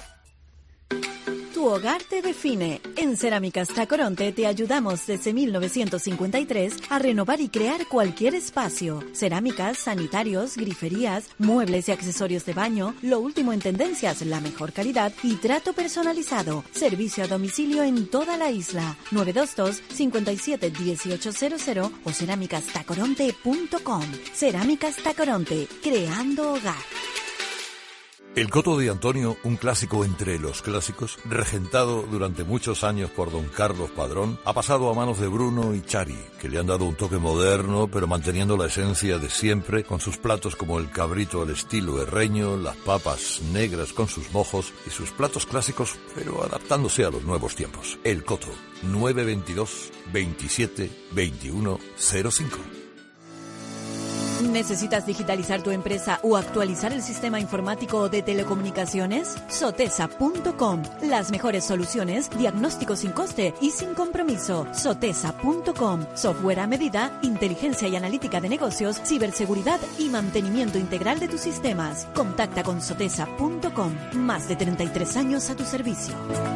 Tu hogar te define. En Cerámicas Tacoronte te ayudamos desde mil novecientos cincuenta y tres a renovar y crear cualquier espacio. Cerámicas, sanitarios, griferías, muebles y accesorios de baño, lo último en tendencias, la mejor calidad y trato personalizado. Servicio a domicilio en toda la isla. nueve dos dos, cinco siete, uno ocho cero cero o cerámicas tacoronte punto com. Cerámicas Tacoronte, creando hogar.
El Coto de Antonio, un clásico entre los clásicos, regentado durante muchos años por don Carlos Padrón, ha pasado a manos de Bruno y Chari, que le han dado un toque moderno, pero manteniendo la esencia de siempre, con sus platos como el cabrito al estilo herreño, las papas negras con sus mojos y sus platos clásicos, pero adaptándose a los nuevos tiempos. El Coto, nueve veintidós, veintisiete, veintiuno cero cinco.
¿Necesitas digitalizar tu empresa o actualizar el sistema informático de telecomunicaciones? Sotesa punto com. Las mejores soluciones, diagnóstico sin coste y sin compromiso. Sotesa punto com. Software a medida, inteligencia y analítica de negocios, ciberseguridad y mantenimiento integral de tus sistemas. Contacta con Sotesa punto com. Más de treinta y tres años a tu servicio.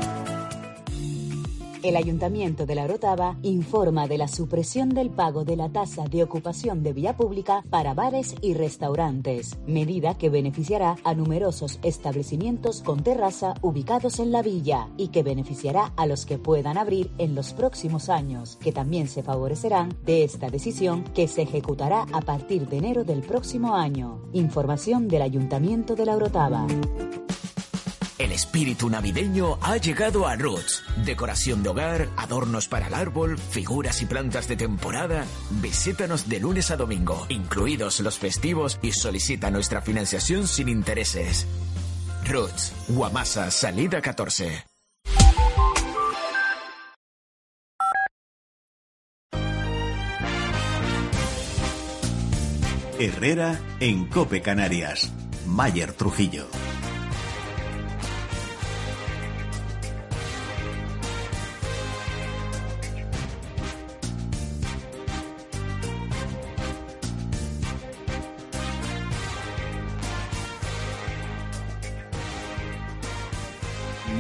El Ayuntamiento de La Orotava informa de la supresión del pago de la tasa de ocupación de vía pública para bares y restaurantes, medida que beneficiará a numerosos establecimientos con terraza ubicados en la villa y que beneficiará a los que puedan abrir en los próximos años, que también se favorecerán de esta decisión que se ejecutará a partir de enero del próximo año. Información del Ayuntamiento de La Orotava.
El espíritu navideño ha llegado a Roots. Decoración de hogar, adornos para el árbol, figuras y plantas de temporada. Visítanos de lunes a domingo, incluidos los festivos, y solicita nuestra financiación sin intereses. Roots, Guamasa, salida catorce.
Herrera en COPE Canarias. Mayer Trujillo.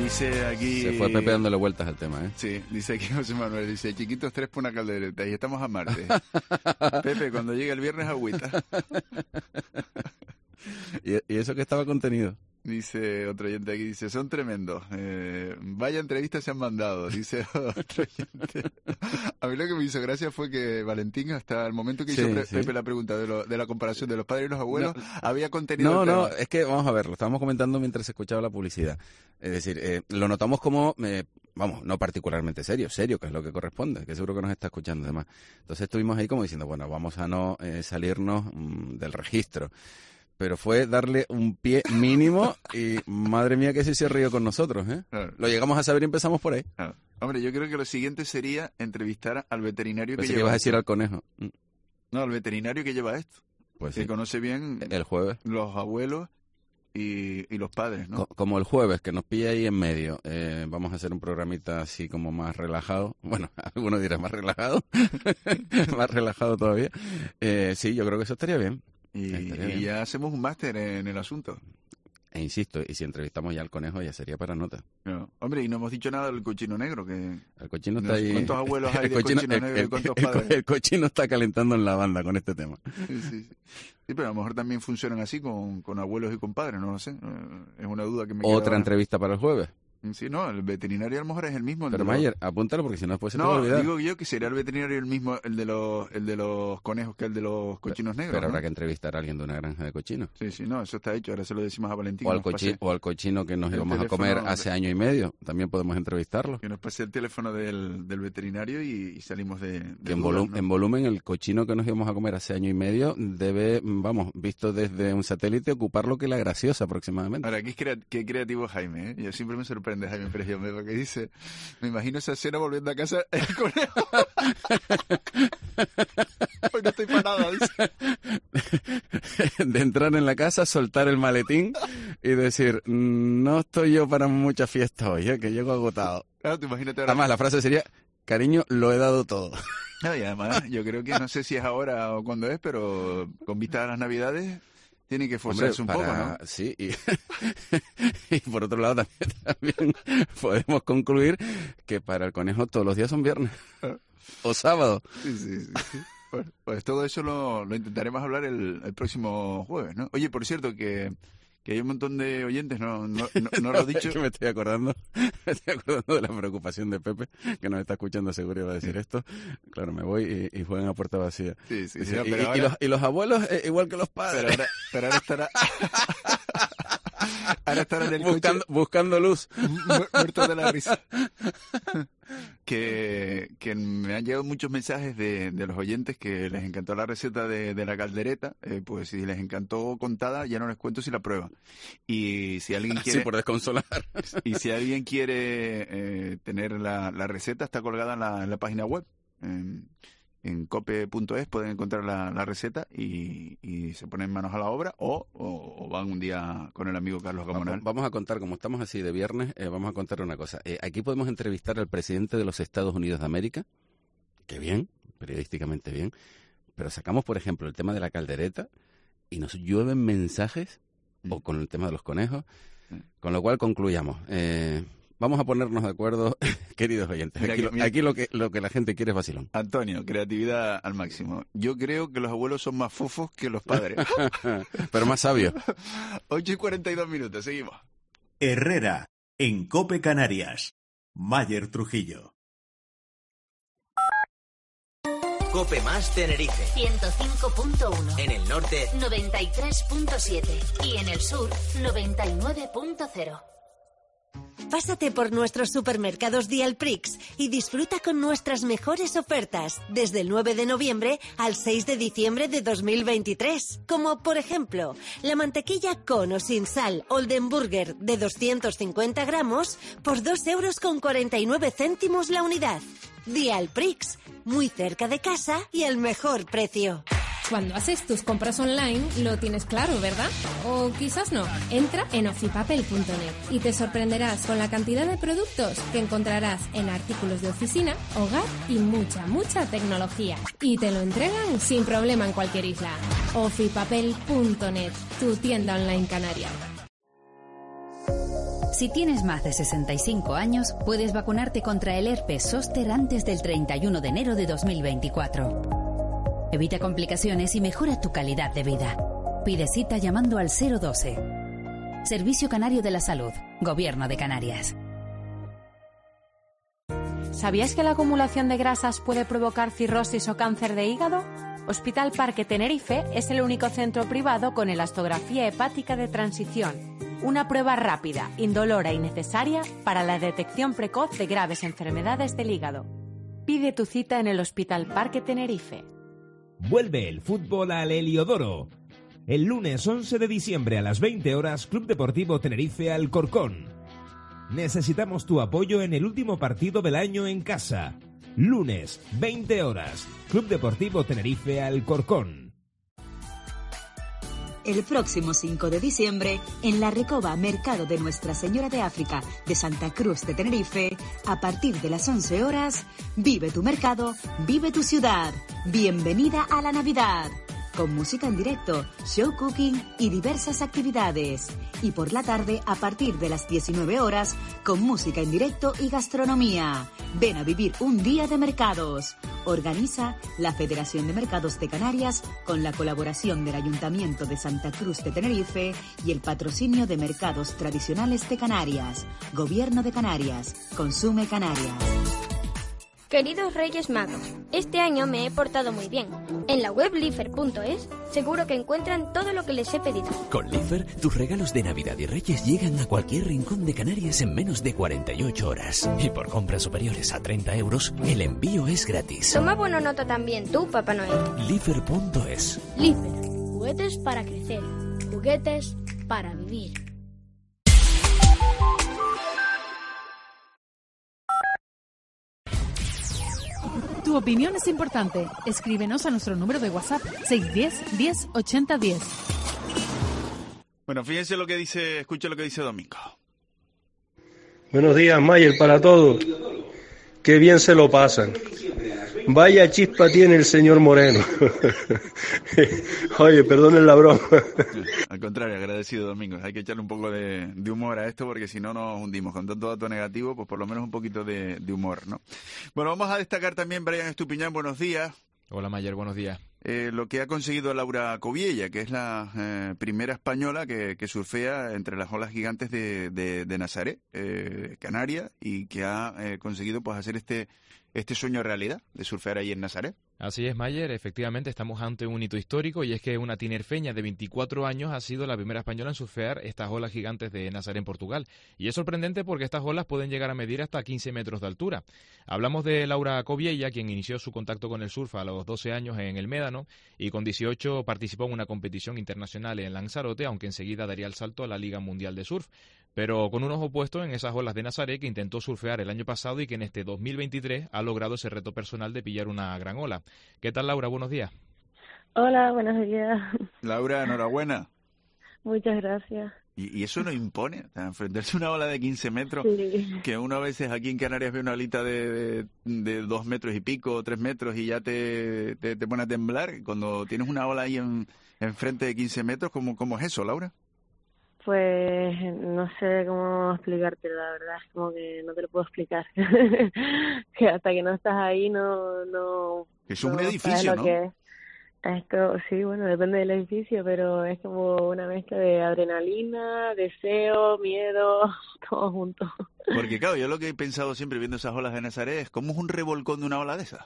Dice aquí...
Se fue Pepe dándole vueltas al tema, ¿eh?
Sí, dice aquí José Manuel, dice, chiquitos tres por una caldereta y estamos a martes. Pepe, cuando llegue el viernes, agüita.
¿Y, y eso que estaba contenido?
Dice otro oyente aquí, dice, son tremendos. Eh, vaya entrevistas se han mandado, dice otro oyente. A mí lo que me hizo gracia fue que Valentín, hasta el momento que hizo sí, pre- sí. Pepe la pregunta de, lo, de la comparación de los padres y los abuelos, no, había contenido...
No, no, es que vamos a ver, lo estábamos comentando mientras escuchaba la publicidad. Es decir, eh, lo notamos como... Eh, vamos, no particularmente serio, serio, que es lo que corresponde, que seguro que nos está escuchando además. Entonces estuvimos ahí como diciendo, bueno, vamos a no eh, salirnos mmm, del registro. Pero fue darle un pie mínimo y madre mía que sí se rió con nosotros, ¿eh? Claro. Lo llegamos a saber y empezamos por ahí.
Claro. Hombre, yo creo que lo siguiente sería entrevistar al veterinario
Pensé
que,
que
lleva
ibas a
esto.
decir al conejo.
No, al veterinario que lleva esto.
Pues
que
sí.
conoce bien
el jueves
los abuelos y, y los padres, ¿no?
Co- como el jueves, que nos pilla ahí en medio. Eh, vamos a hacer un programita así como más relajado. Bueno, algunos dirán más relajado. Más relajado todavía. Eh, sí, yo creo que eso estaría bien.
Y, y ya hacemos un máster en el asunto.
E insisto, y si entrevistamos ya al conejo ya sería para nota.
No. Hombre, y no hemos dicho nada del cochino negro. Que
el cochino está ahí.
¿Cuántos abuelos hay de cochino, cochino negro
el,
y cuántos
el,
padres?
El, el cochino está calentando en la banda con este tema.
Sí, sí, sí. Sí, pero a lo mejor también funcionan así con, con abuelos y con padres, no lo sé. Es una duda que me queda.
Otra entrevista para el jueves.
Sí, no, el veterinario a lo mejor es el mismo. El
Pero Mayer, los... apúntalo porque si no después se
no,
te va a olvidar.
Digo yo que sería el veterinario el mismo, el de los el de los conejos que el de los cochinos
pero,
negros.
Pero
¿no?
habrá que entrevistar a alguien de una granja de cochinos.
Sí, sí, no, eso está hecho, ahora se lo decimos a Valentín.
O al, cochi- o al cochino que nos
el
íbamos a comer hace de... año y medio, también podemos entrevistarlo.
Que nos pase el teléfono del, del veterinario y, y salimos de... de
que en,
dudas,
volu-
¿no?
en volumen el cochino que nos íbamos a comer hace año y medio debe, vamos, visto desde un satélite, ocupar lo que la Graciosa aproximadamente.
Ahora, qué, crea- qué creativo Jaime, ¿eh? Yo siempre me sorprende Jaime Pérez Llome, porque dice... Me imagino esa escena volviendo a casa el conejo. Hoy no estoy para nada, dice.
De entrar en la casa, soltar el maletín y decir, no estoy yo para mucha fiesta hoy, ¿eh? Que llego agotado.
Claro, te imagínate ahora.
Además, la frase sería, cariño, lo he dado todo.
No, y además, yo creo que no sé si es ahora o cuándo es, pero con vista a las Navidades... Tiene que esforzarse un
para...
poco, ¿no?
Sí, y... y por otro lado también, también podemos concluir que para el conejo todos los días son viernes o sábado.
Sí, sí, sí. sí. Bueno, pues todo eso lo, lo intentaremos hablar el, el próximo jueves, ¿no? Oye, por cierto, que, que hay un montón de oyentes, no, no, no, no lo he dicho.
Es que me estoy acordando, me estoy acordando de la preocupación de Pepe, que nos está escuchando, seguro iba a decir sí. esto. Claro, me voy y, y juegan a puerta vacía.
Sí, sí,
Dice,
sí. No,
y,
pero
y,
ahora...
y, los, y los abuelos, eh, igual que los padres.
Pero ahora, pero ahora estará... ahora estará en el
buscando,
coche...
buscando luz.
Muerto de la risa. que, que me han llegado muchos mensajes de, de los oyentes que les encantó la receta de, de la caldereta. Eh, pues si les encantó contada, ya no les cuento si la prueban. Y si alguien quiere...
Sí, por desconsolar.
Y si alguien quiere eh, tener la, la receta, está colgada en la, en la página web. En, en cope punto es pueden encontrar la, la receta y, y se ponen manos a la obra o, o, o van un día con el amigo Carlos Gamonal.
Vamos, vamos a contar, como estamos así de viernes, eh, vamos a contar una cosa. Eh, aquí podemos entrevistar al presidente de los Estados Unidos de América, que bien, periodísticamente bien, pero sacamos, por ejemplo, el tema de la caldereta y nos llueven mensajes, mm. o con el tema de los conejos, mm. con lo cual concluyamos. Eh, Vamos a ponernos de acuerdo, queridos oyentes. Mira, aquí, mira, aquí lo que lo que la gente quiere es vacilón.
Antonio, creatividad al máximo. Yo creo que los abuelos son más fofos que los padres.
Pero más sabios.
ocho y cuarenta y dos minutos, seguimos.
Herrera, en COPE Canarias. Mayer Trujillo.
COPE más Tenerife.
ciento cinco punto uno.
En el norte.
noventa y tres punto siete. Y en el sur, noventa y nueve punto cero.
Pásate por nuestros supermercados Dialprix y disfruta con nuestras mejores ofertas desde el nueve de noviembre al seis de diciembre de dos mil veintitrés. Como por ejemplo, la mantequilla con o sin sal Oldenburger de doscientos cincuenta gramos por dos euros con cuarenta y nueve céntimos la unidad. Dialprix, muy cerca de casa y al mejor precio.
Cuando haces tus compras online lo tienes claro, ¿verdad? O quizás no. Entra en ofipapel punto net y te sorprenderás con la cantidad de productos que encontrarás en artículos de oficina, hogar y mucha, mucha tecnología. Y te lo entregan sin problema en cualquier isla. ofipapel punto net, tu tienda online canaria.
Si tienes más de sesenta y cinco años, puedes vacunarte contra el herpes zóster antes del treinta y uno de enero de dos mil veinticuatro. Evita complicaciones y mejora tu calidad de vida. Pide cita llamando al cero doce. Servicio Canario de la Salud, Gobierno de Canarias.
¿Sabías que la acumulación de grasas puede provocar cirrosis o cáncer de hígado? Hospital Parque Tenerife es el único centro privado con elastografía hepática de transición, una prueba rápida, indolora y necesaria para la detección precoz de graves enfermedades del hígado. Pide tu cita en el Hospital Parque Tenerife.
Vuelve el fútbol al Heliodoro. El lunes once de diciembre a las veinte horas, Club Deportivo Tenerife Alcorcón. Necesitamos tu apoyo en el último partido del año en casa. Lunes, veinte horas, Club Deportivo Tenerife Alcorcón.
El próximo cinco de diciembre, en la Recoba Mercado de Nuestra Señora de África de Santa Cruz de Tenerife, a partir de las once horas, vive tu mercado, vive tu ciudad. Bienvenida a la Navidad. Con música en directo, show cooking y diversas actividades. Y por la tarde, a partir de las diecinueve horas, con música en directo y gastronomía. Ven a vivir un día de mercados. Organiza la Federación de Mercados de Canarias con la colaboración del Ayuntamiento de Santa Cruz de Tenerife y el patrocinio de Mercados Tradicionales de Canarias. Gobierno de Canarias. Consume Canarias.
Queridos Reyes Magos, este año me he portado muy bien. En la web lifer punto es seguro que encuentran todo lo que les he pedido.
Con Lifer, tus regalos de Navidad y Reyes llegan a cualquier rincón de Canarias en menos de cuarenta y ocho horas. Y por compras superiores a treinta euros, el envío es gratis.
Toma buena nota también tú, Papá Noel.
Lifer punto es.
Lifer, juguetes para crecer, juguetes para vivir.
Tu opinión es importante. Escríbenos a nuestro número de WhatsApp seis uno cero, diez, ochenta, diez.
Bueno, fíjense lo que dice, escucha lo que dice Domingo.
Buenos días, Mayer, para todos. Qué bien se lo pasan. Vaya chispa tiene el señor Moreno. Oye, perdonen la broma.
Al contrario, agradecido, Domingo. Hay que echarle un poco de, de humor a esto porque si no nos hundimos. Con tanto dato negativo, pues por lo menos un poquito de, de humor, ¿no? Bueno, vamos a destacar también, Brian Estupiñán, buenos días.
Hola, Mayer, buenos días.
Eh, lo que ha conseguido Laura Coviella, que es la eh, primera española que, que surfea entre las olas gigantes de, de, de Nazaré, eh, Canarias, y que ha eh, conseguido pues hacer este este sueño realidad de surfear ahí en Nazaré.
Así es, Mayer, efectivamente estamos ante un hito histórico y es que una tinerfeña de veinticuatro años ha sido la primera española en surfear estas olas gigantes de Nazaré en Portugal. Y es sorprendente porque estas olas pueden llegar a medir hasta quince metros de altura. Hablamos de Laura Coviella, quien inició su contacto con el surf a los doce años en el Médano y con dieciocho participó en una competición internacional en Lanzarote, aunque enseguida daría el salto a la Liga Mundial de Surf. Pero con un ojo puesto en esas olas de Nazaré que intentó surfear el año pasado y que en este dos mil veintitrés ha logrado ese reto personal de pillar una gran ola. ¿Qué tal, Laura? Buenos días.
Hola, buenos días.
Laura, enhorabuena.
Muchas gracias.
Y, y eso no impone, o sea, enfrentarse a una ola de quince metros, sí. Que uno a veces aquí en Canarias ve una olita de, de, de dos metros y pico, tres metros y ya te, te, te pone a temblar. Cuando tienes una ola ahí en, enfrente de quince metros, ¿cómo, cómo es eso, Laura?
Pues no sé cómo explicarte, la verdad, es como que no te lo puedo explicar. Que hasta que no estás ahí no... no
es un
no
edificio, ¿no?
Que es. Esto, sí, bueno, depende del edificio, pero es como una mezcla de adrenalina, deseo, miedo, todo junto.
Porque claro, yo lo que he pensado siempre viendo esas olas de Nazaré es ¿cómo es un revolcón de una ola de esas?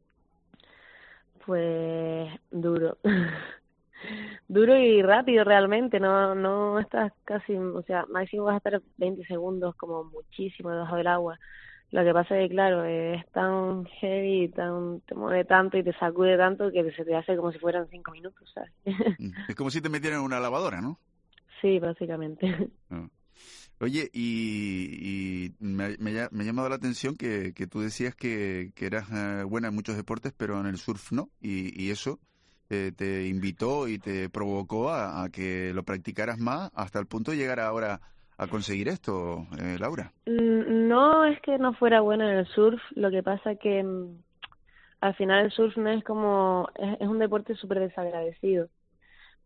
Pues duro. Duro y rápido realmente, no no estás casi, o sea, máximo vas a estar veinte segundos como muchísimo debajo del agua. Lo que pasa es que, claro, es tan heavy, tan te mueve tanto y te sacude tanto que se te hace como si fueran cinco minutos, ¿sabes?
Es como si te metieran en una lavadora, ¿no?
Sí, básicamente.
Oh. Oye, y, y me, me, me ha llamado la atención que, que tú decías que, que eras uh, buena en muchos deportes, pero en el surf no, y, y eso... Te, te invitó y te provocó a, a que lo practicaras más hasta el punto de llegar ahora a conseguir esto, eh, Laura.
No es que no fuera buena en el surf, lo que pasa que mm, al final el surf no es como, es, es un deporte súper desagradecido,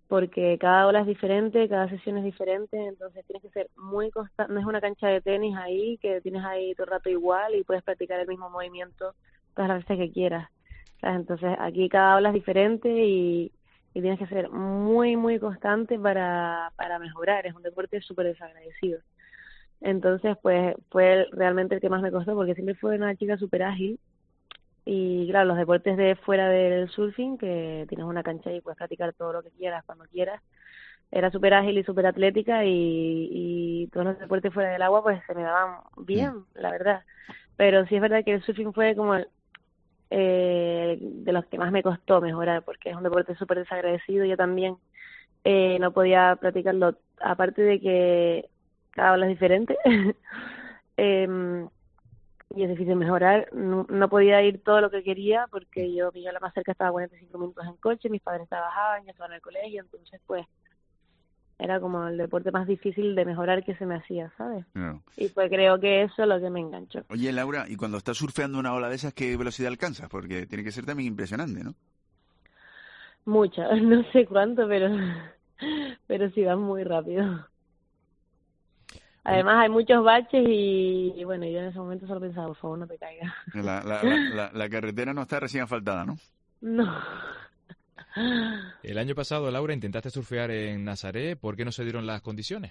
porque cada ola es diferente, cada sesión es diferente, entonces tienes que ser muy constante. No es una cancha de tenis ahí que tienes ahí todo el rato igual y puedes practicar el mismo movimiento todas las veces que quieras, ¿sabes? Entonces aquí cada ola es diferente y, y tienes que ser muy, muy constante para, para mejorar. Es un deporte súper desagradecido. Entonces, pues fue realmente el que más me costó, porque siempre fue una chica súper ágil. Y claro, los deportes de fuera del surfing, que tienes una cancha y puedes practicar todo lo que quieras, cuando quieras, era súper ágil y súper atlética, y, y todos los deportes fuera del agua pues se me daban bien, mm. la verdad. Pero sí es verdad que el surfing fue como el, eh, de los que más me costó mejorar, porque es un deporte súper desagradecido. Yo también eh, no podía practicarlo, aparte de que cada ola es diferente. eh, y es difícil mejorar. No, no podía ir todo lo que quería porque yo, yo la más cerca estaba a cuarenta y cinco minutos en coche, mis padres trabajaban, ya estaban en el colegio, entonces pues era como el deporte más difícil de mejorar que se me hacía, ¿sabes?
No.
Y pues creo que eso es lo que me enganchó.
Oye, Laura, ¿y cuando estás surfeando una ola de esas, qué velocidad alcanzas? Porque tiene que ser también impresionante, ¿no?
Mucha, no sé cuánto, pero pero sí va muy rápido. Además hay muchos baches y, y bueno, yo en ese momento solo pensaba, por favor, no te caigas.
La, la, la, la, la carretera no está recién asfaltada, ¿no?
No.
El año pasado, Laura, intentaste surfear en Nazaré. ¿Por qué no se dieron las condiciones?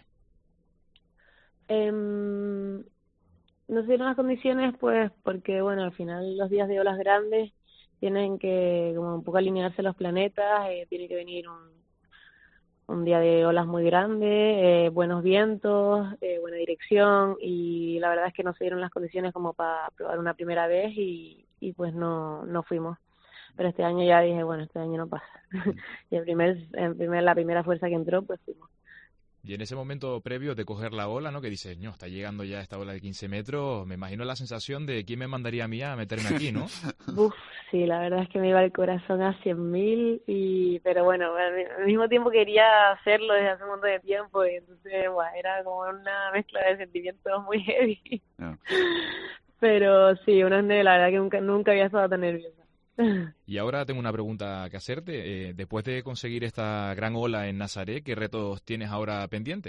Eh, no se dieron las condiciones, pues, porque, bueno, al final los días de olas grandes tienen que como un poco alinearse los planetas, eh, tiene que venir un un día de olas muy grandes, eh, buenos vientos, eh, buena dirección, y la verdad es que no se dieron las condiciones como para probar una primera vez y, y pues no no fuimos. Pero este año ya dije, bueno, este año no pasa. y el primer, en primer, la primera fuerza que entró, pues fuimos.
Y en ese momento previo de coger la ola, ¿no? Que dices, no, está llegando ya esta ola de quince metros, me imagino la sensación de quién me mandaría a mí a meterme aquí, ¿no?
Uf, sí, la verdad es que me iba el corazón a cien mil, y pero bueno, al mismo tiempo quería hacerlo desde hace un montón de tiempo, y entonces, bueno, era como una mezcla de sentimientos muy heavy. No. Pero sí, una la verdad que nunca, nunca había estado tan nerviosa.
Y ahora tengo una pregunta que hacerte. Eh, después de conseguir esta gran ola en Nazaré, ¿qué retos tienes ahora pendientes?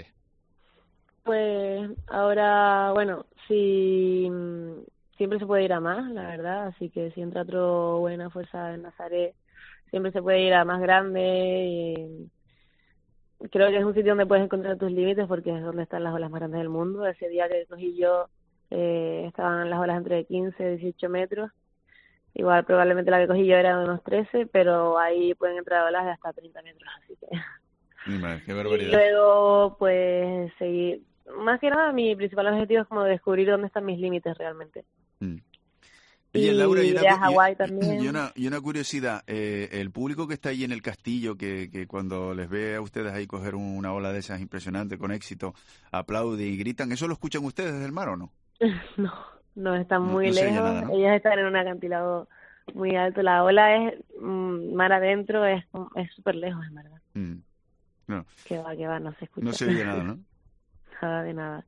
Pues ahora, bueno, sí, siempre se puede ir a más, la verdad. Así que si entra otro buena fuerza en Nazaré, siempre se puede ir a más grande. Y creo que es un sitio donde puedes encontrar tus límites porque es donde están las olas más grandes del mundo. Ese día que cogí yo eh, estaban las olas entre quince y dieciocho metros. Igual probablemente la que cogí yo era de unos trece, pero ahí pueden entrar olas de hasta treinta metros, así que...
Madre, qué barbaridad.
Y luego, pues, seguir... Más que nada, mi principal objetivo es como descubrir dónde están mis límites realmente.
Mm.
Y,
Oye, Laura, y,
y
una,
a Hawái
y,
también.
Y una, y una curiosidad, eh, el público que está ahí en el castillo, que, que cuando les ve a ustedes ahí coger una ola de esas impresionante, con éxito, aplaude y gritan, ¿eso lo escuchan ustedes desde el mar o no?
No. No, están
no,
muy
no
lejos,
nada, ¿no?
Ellas están en un acantilado muy alto, la ola es mmm, mar adentro, es es súper lejos, en verdad.
Mm. No.
Que va, que va, no se escucha.
No se oye nada, ¿no?
Nada de nada.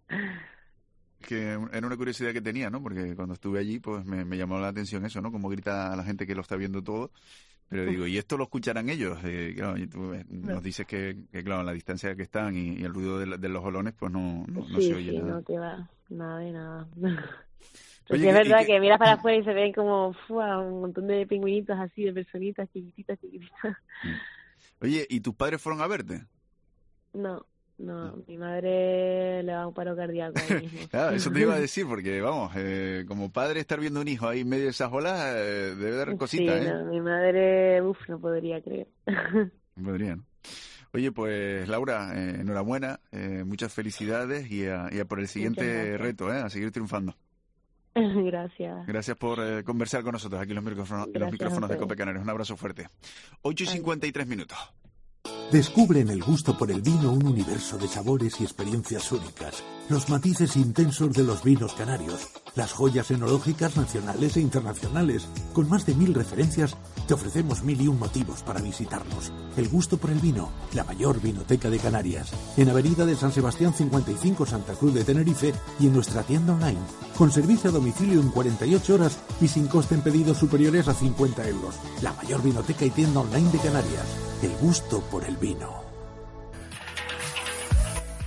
Que era una curiosidad que tenía, ¿no? Porque cuando estuve allí, pues me, me llamó la atención eso, ¿no? Como grita a la gente que lo está viendo todo. Pero digo, ¿y esto lo escucharán ellos? Eh, claro, y tú eh, nos no. dices que, que, claro, la distancia que están y, y el ruido de, de los olones, pues no, no, no
sí,
se oye
sí,
nada.
no te va, nada de nada. Porque
Oye,
es verdad
que,
que miras para afuera y se ven como ¡fua! Un montón de pingüinitos así, de personitas chiquititas, chiquititas.
Oye, ¿y tus padres fueron a verte?
No, no, mi madre le da un paro cardíaco ahí mismo.
Claro, eso te iba a decir, porque vamos, eh, como padre estar viendo un hijo ahí en medio de esas olas, eh, debe dar cositas,
sí,
¿eh?
No, mi madre, uff, no podría creer.
No podría, ¿no? Oye, pues Laura, eh, enhorabuena, eh, muchas felicidades y a, y a por el siguiente reto, ¿eh? A seguir triunfando.
Gracias.
Gracias por eh, conversar con nosotros aquí en los micrófonos, en los micrófonos de Cope Canarias. Un abrazo fuerte. ocho y cincuenta y tres minutos.
Descubre en el gusto por el vino un universo de sabores y experiencias únicas, los matices intensos de los vinos canarios, las joyas enológicas nacionales e internacionales. Con más de mil referencias, te ofrecemos mil y un motivos para visitarnos. El gusto por el vino, la mayor vinoteca de Canarias. En Avenida de San Sebastián cincuenta y cinco, Santa Cruz de Tenerife, y en nuestra tienda online, con servicio a domicilio en cuarenta y ocho horas y sin coste en pedidos superiores a cincuenta euros. La mayor vinoteca y tienda online de Canarias. El gusto por el vino.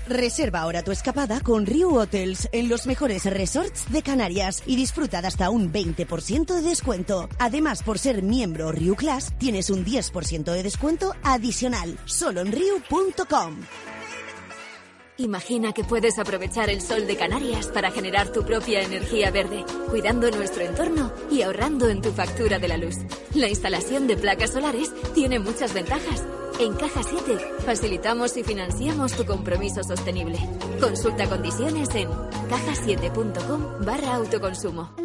Reserva ahora tu escapada con Riu Hotels en los mejores resorts de Canarias y disfruta de hasta un veinte por ciento de descuento. Además, por ser miembro Riu Class, tienes un diez por ciento de descuento adicional, solo en riu punto com.
Imagina que puedes aprovechar el sol de Canarias para generar tu propia energía verde, cuidando nuestro entorno y ahorrando en tu factura de la luz. La instalación de placas solares tiene muchas ventajas. En Caja siete facilitamos y financiamos tu compromiso sostenible. Consulta condiciones en caja siete punto com barra autoconsumo.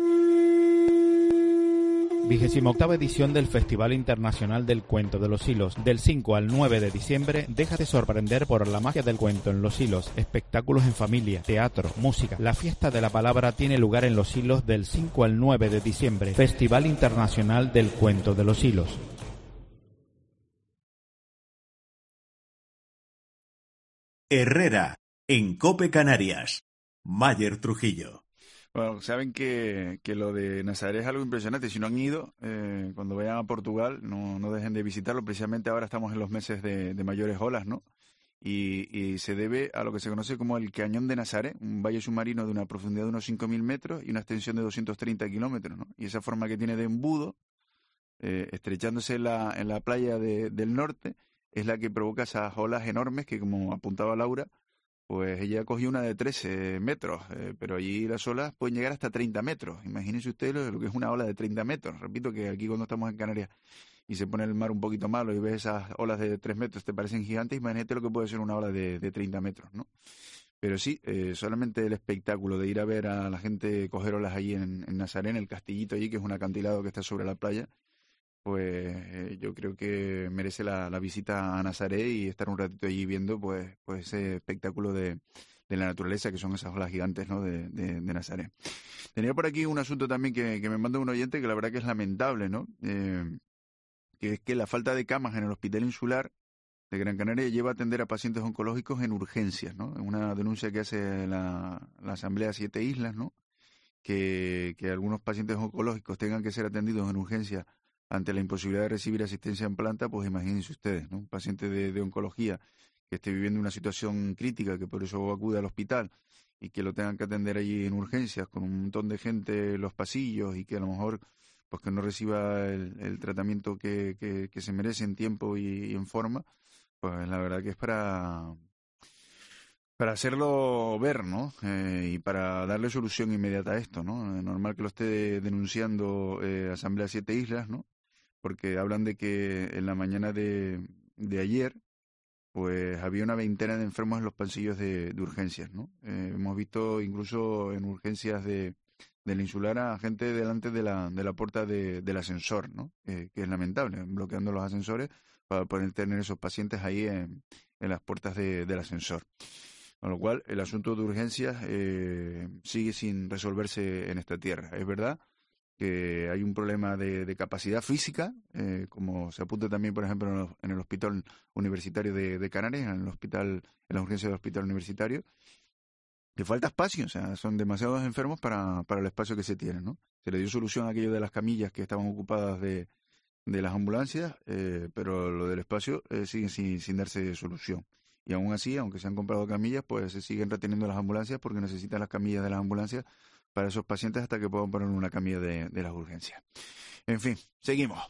Vigésima octava edición del Festival Internacional del Cuento de los Hilos. Del cinco al nueve de diciembre, déjate sorprender por la magia del cuento en Los Hilos. Espectáculos en familia, teatro, música. La fiesta de la palabra tiene lugar en Los Hilos del cinco al nueve de diciembre. Festival Internacional del Cuento de los Hilos.
Herrera, en COPE Canarias. Mayer Trujillo.
Bueno, saben que, que lo de Nazaré es algo impresionante. Si no han ido, eh, cuando vayan a Portugal, no, no dejen de visitarlo. Precisamente ahora estamos en los meses de, de mayores olas, ¿no? Y, y se debe a lo que se conoce como el Cañón de Nazaré, un valle submarino de una profundidad de unos cinco mil metros y una extensión de doscientos treinta kilómetros, ¿no? Y esa forma que tiene de embudo, eh, estrechándose en la, en la playa de, del norte, es la que provoca esas olas enormes que, como apuntaba Laura, pues ella cogió una de trece metros, eh, pero allí las olas pueden llegar hasta treinta metros. Imagínense ustedes lo, lo que es una ola de treinta metros. Repito que aquí cuando estamos en Canarias y se pone el mar un poquito malo y ves esas olas de tres metros, te parecen gigantes, imagínate lo que puede ser una ola de, de treinta metros, ¿no? Pero sí, eh, solamente el espectáculo de ir a ver a la gente coger olas allí en, en Nazaré, en el castillito allí, que es un acantilado que está sobre la playa, pues eh, yo creo que merece la, la visita a Nazaré y estar un ratito allí viendo pues, pues ese espectáculo de, de la naturaleza, que son esas olas gigantes, ¿no? de, de, de Nazaré. Tenía por aquí un asunto también que, que me manda un oyente que la verdad que es lamentable, ¿no? Eh, que es que la falta de camas en el Hospital Insular de Gran Canaria lleva a atender a pacientes oncológicos en urgencias, ¿no? Es una denuncia que hace la, la Asamblea Siete Islas, ¿no? Que, que algunos pacientes oncológicos tengan que ser atendidos en urgencias ante la imposibilidad de recibir asistencia en planta. Pues imagínense ustedes, ¿no? Un paciente de, de oncología que esté viviendo una situación crítica, que por eso acude al hospital y que lo tengan que atender allí en urgencias con un montón de gente en los pasillos y que a lo mejor pues que no reciba el, el tratamiento que, que, que se merece en tiempo y, y en forma, pues la verdad que es para, para hacerlo ver, ¿no? Eh, y para darle solución inmediata a esto, ¿no? Es normal que lo esté denunciando eh, Asamblea Siete Islas, ¿no? Porque hablan de que en la mañana de, de ayer pues había una veintena de enfermos en los pasillos de, de urgencias, ¿no? Eh, hemos visto incluso en urgencias de del Insular a gente delante de la de la puerta de, del ascensor, ¿no? Eh, que es lamentable, bloqueando los ascensores para poder tener esos pacientes ahí en, en las puertas de, del ascensor. Con lo cual, el asunto de urgencias eh, sigue sin resolverse en esta tierra. Es verdad que hay un problema de, de capacidad física, eh, como se apunta también, por ejemplo, en el, en el Hospital Universitario de, de Canarias, en el hospital, en la urgencia del Hospital Universitario, que falta espacio, o sea, son demasiados enfermos para, para el espacio que se tiene, ¿no? Se le dio solución a aquello de las camillas que estaban ocupadas de, de las ambulancias, eh, pero lo del espacio eh, sigue sin, sin darse solución. Y aún así, aunque se han comprado camillas, pues se siguen reteniendo las ambulancias porque necesitan las camillas de las ambulancias para esos pacientes hasta que puedan poner una camilla de, de las urgencias. En fin, seguimos.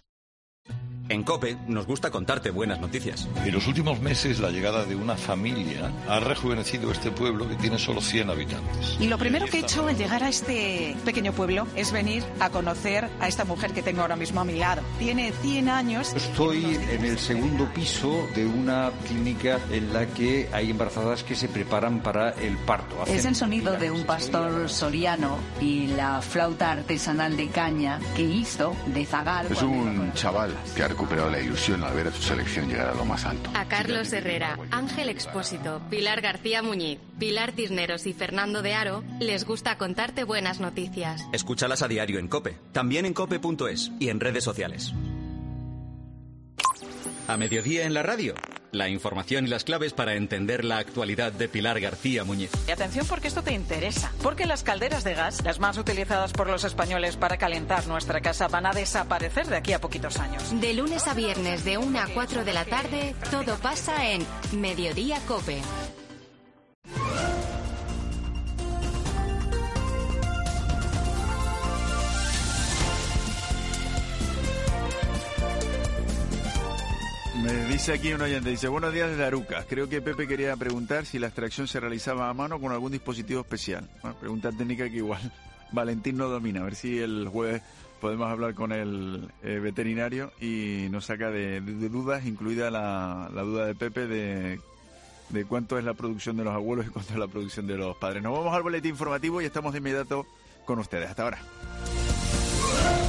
En COPE nos gusta contarte buenas noticias.
En los últimos meses la llegada de una familia ha rejuvenecido este pueblo que tiene solo cien habitantes.
Y lo primero que he hecho al llegar a este pequeño pueblo es venir a conocer a esta mujer que tengo ahora mismo a mi lado. Tiene cien años.
Estoy en el segundo piso de una clínica en la que hay embarazadas que se preparan para el parto.
Es el sonido de un pastor soriano y la flauta artesanal de caña que hizo de zagal.
Es un chaval que ha recuperado la ilusión al ver a su selección llegar a lo más alto.
A Carlos Herrera, Ángel Expósito, Pilar García Muñiz, Pilar Cisneros y Fernando de Aro les gusta contarte buenas noticias.
Escúchalas a diario en COPE, también en cope punto es y en redes sociales. A mediodía en la radio, la información y las claves para entender la actualidad de Pilar García Muñiz.
Y atención porque esto te interesa, porque las calderas de gas, las más utilizadas por los españoles para calentar nuestra casa, van a desaparecer de aquí a poquitos años.
De lunes a viernes de una a cuatro de la tarde, todo pasa en Mediodía COPE.
Dice aquí un oyente, dice, buenos días desde Arucas. Creo que Pepe quería preguntar si la extracción se realizaba a mano o con algún dispositivo especial. Bueno, pregunta técnica que igual Valentín no domina. A ver si el jueves podemos hablar con el eh, veterinario y nos saca de, de, de dudas, incluida la, la duda de Pepe de, de cuánto es la producción de los abuelos y cuánto es la producción de los padres. Nos vamos al boletín informativo y estamos de inmediato con ustedes. Hasta ahora.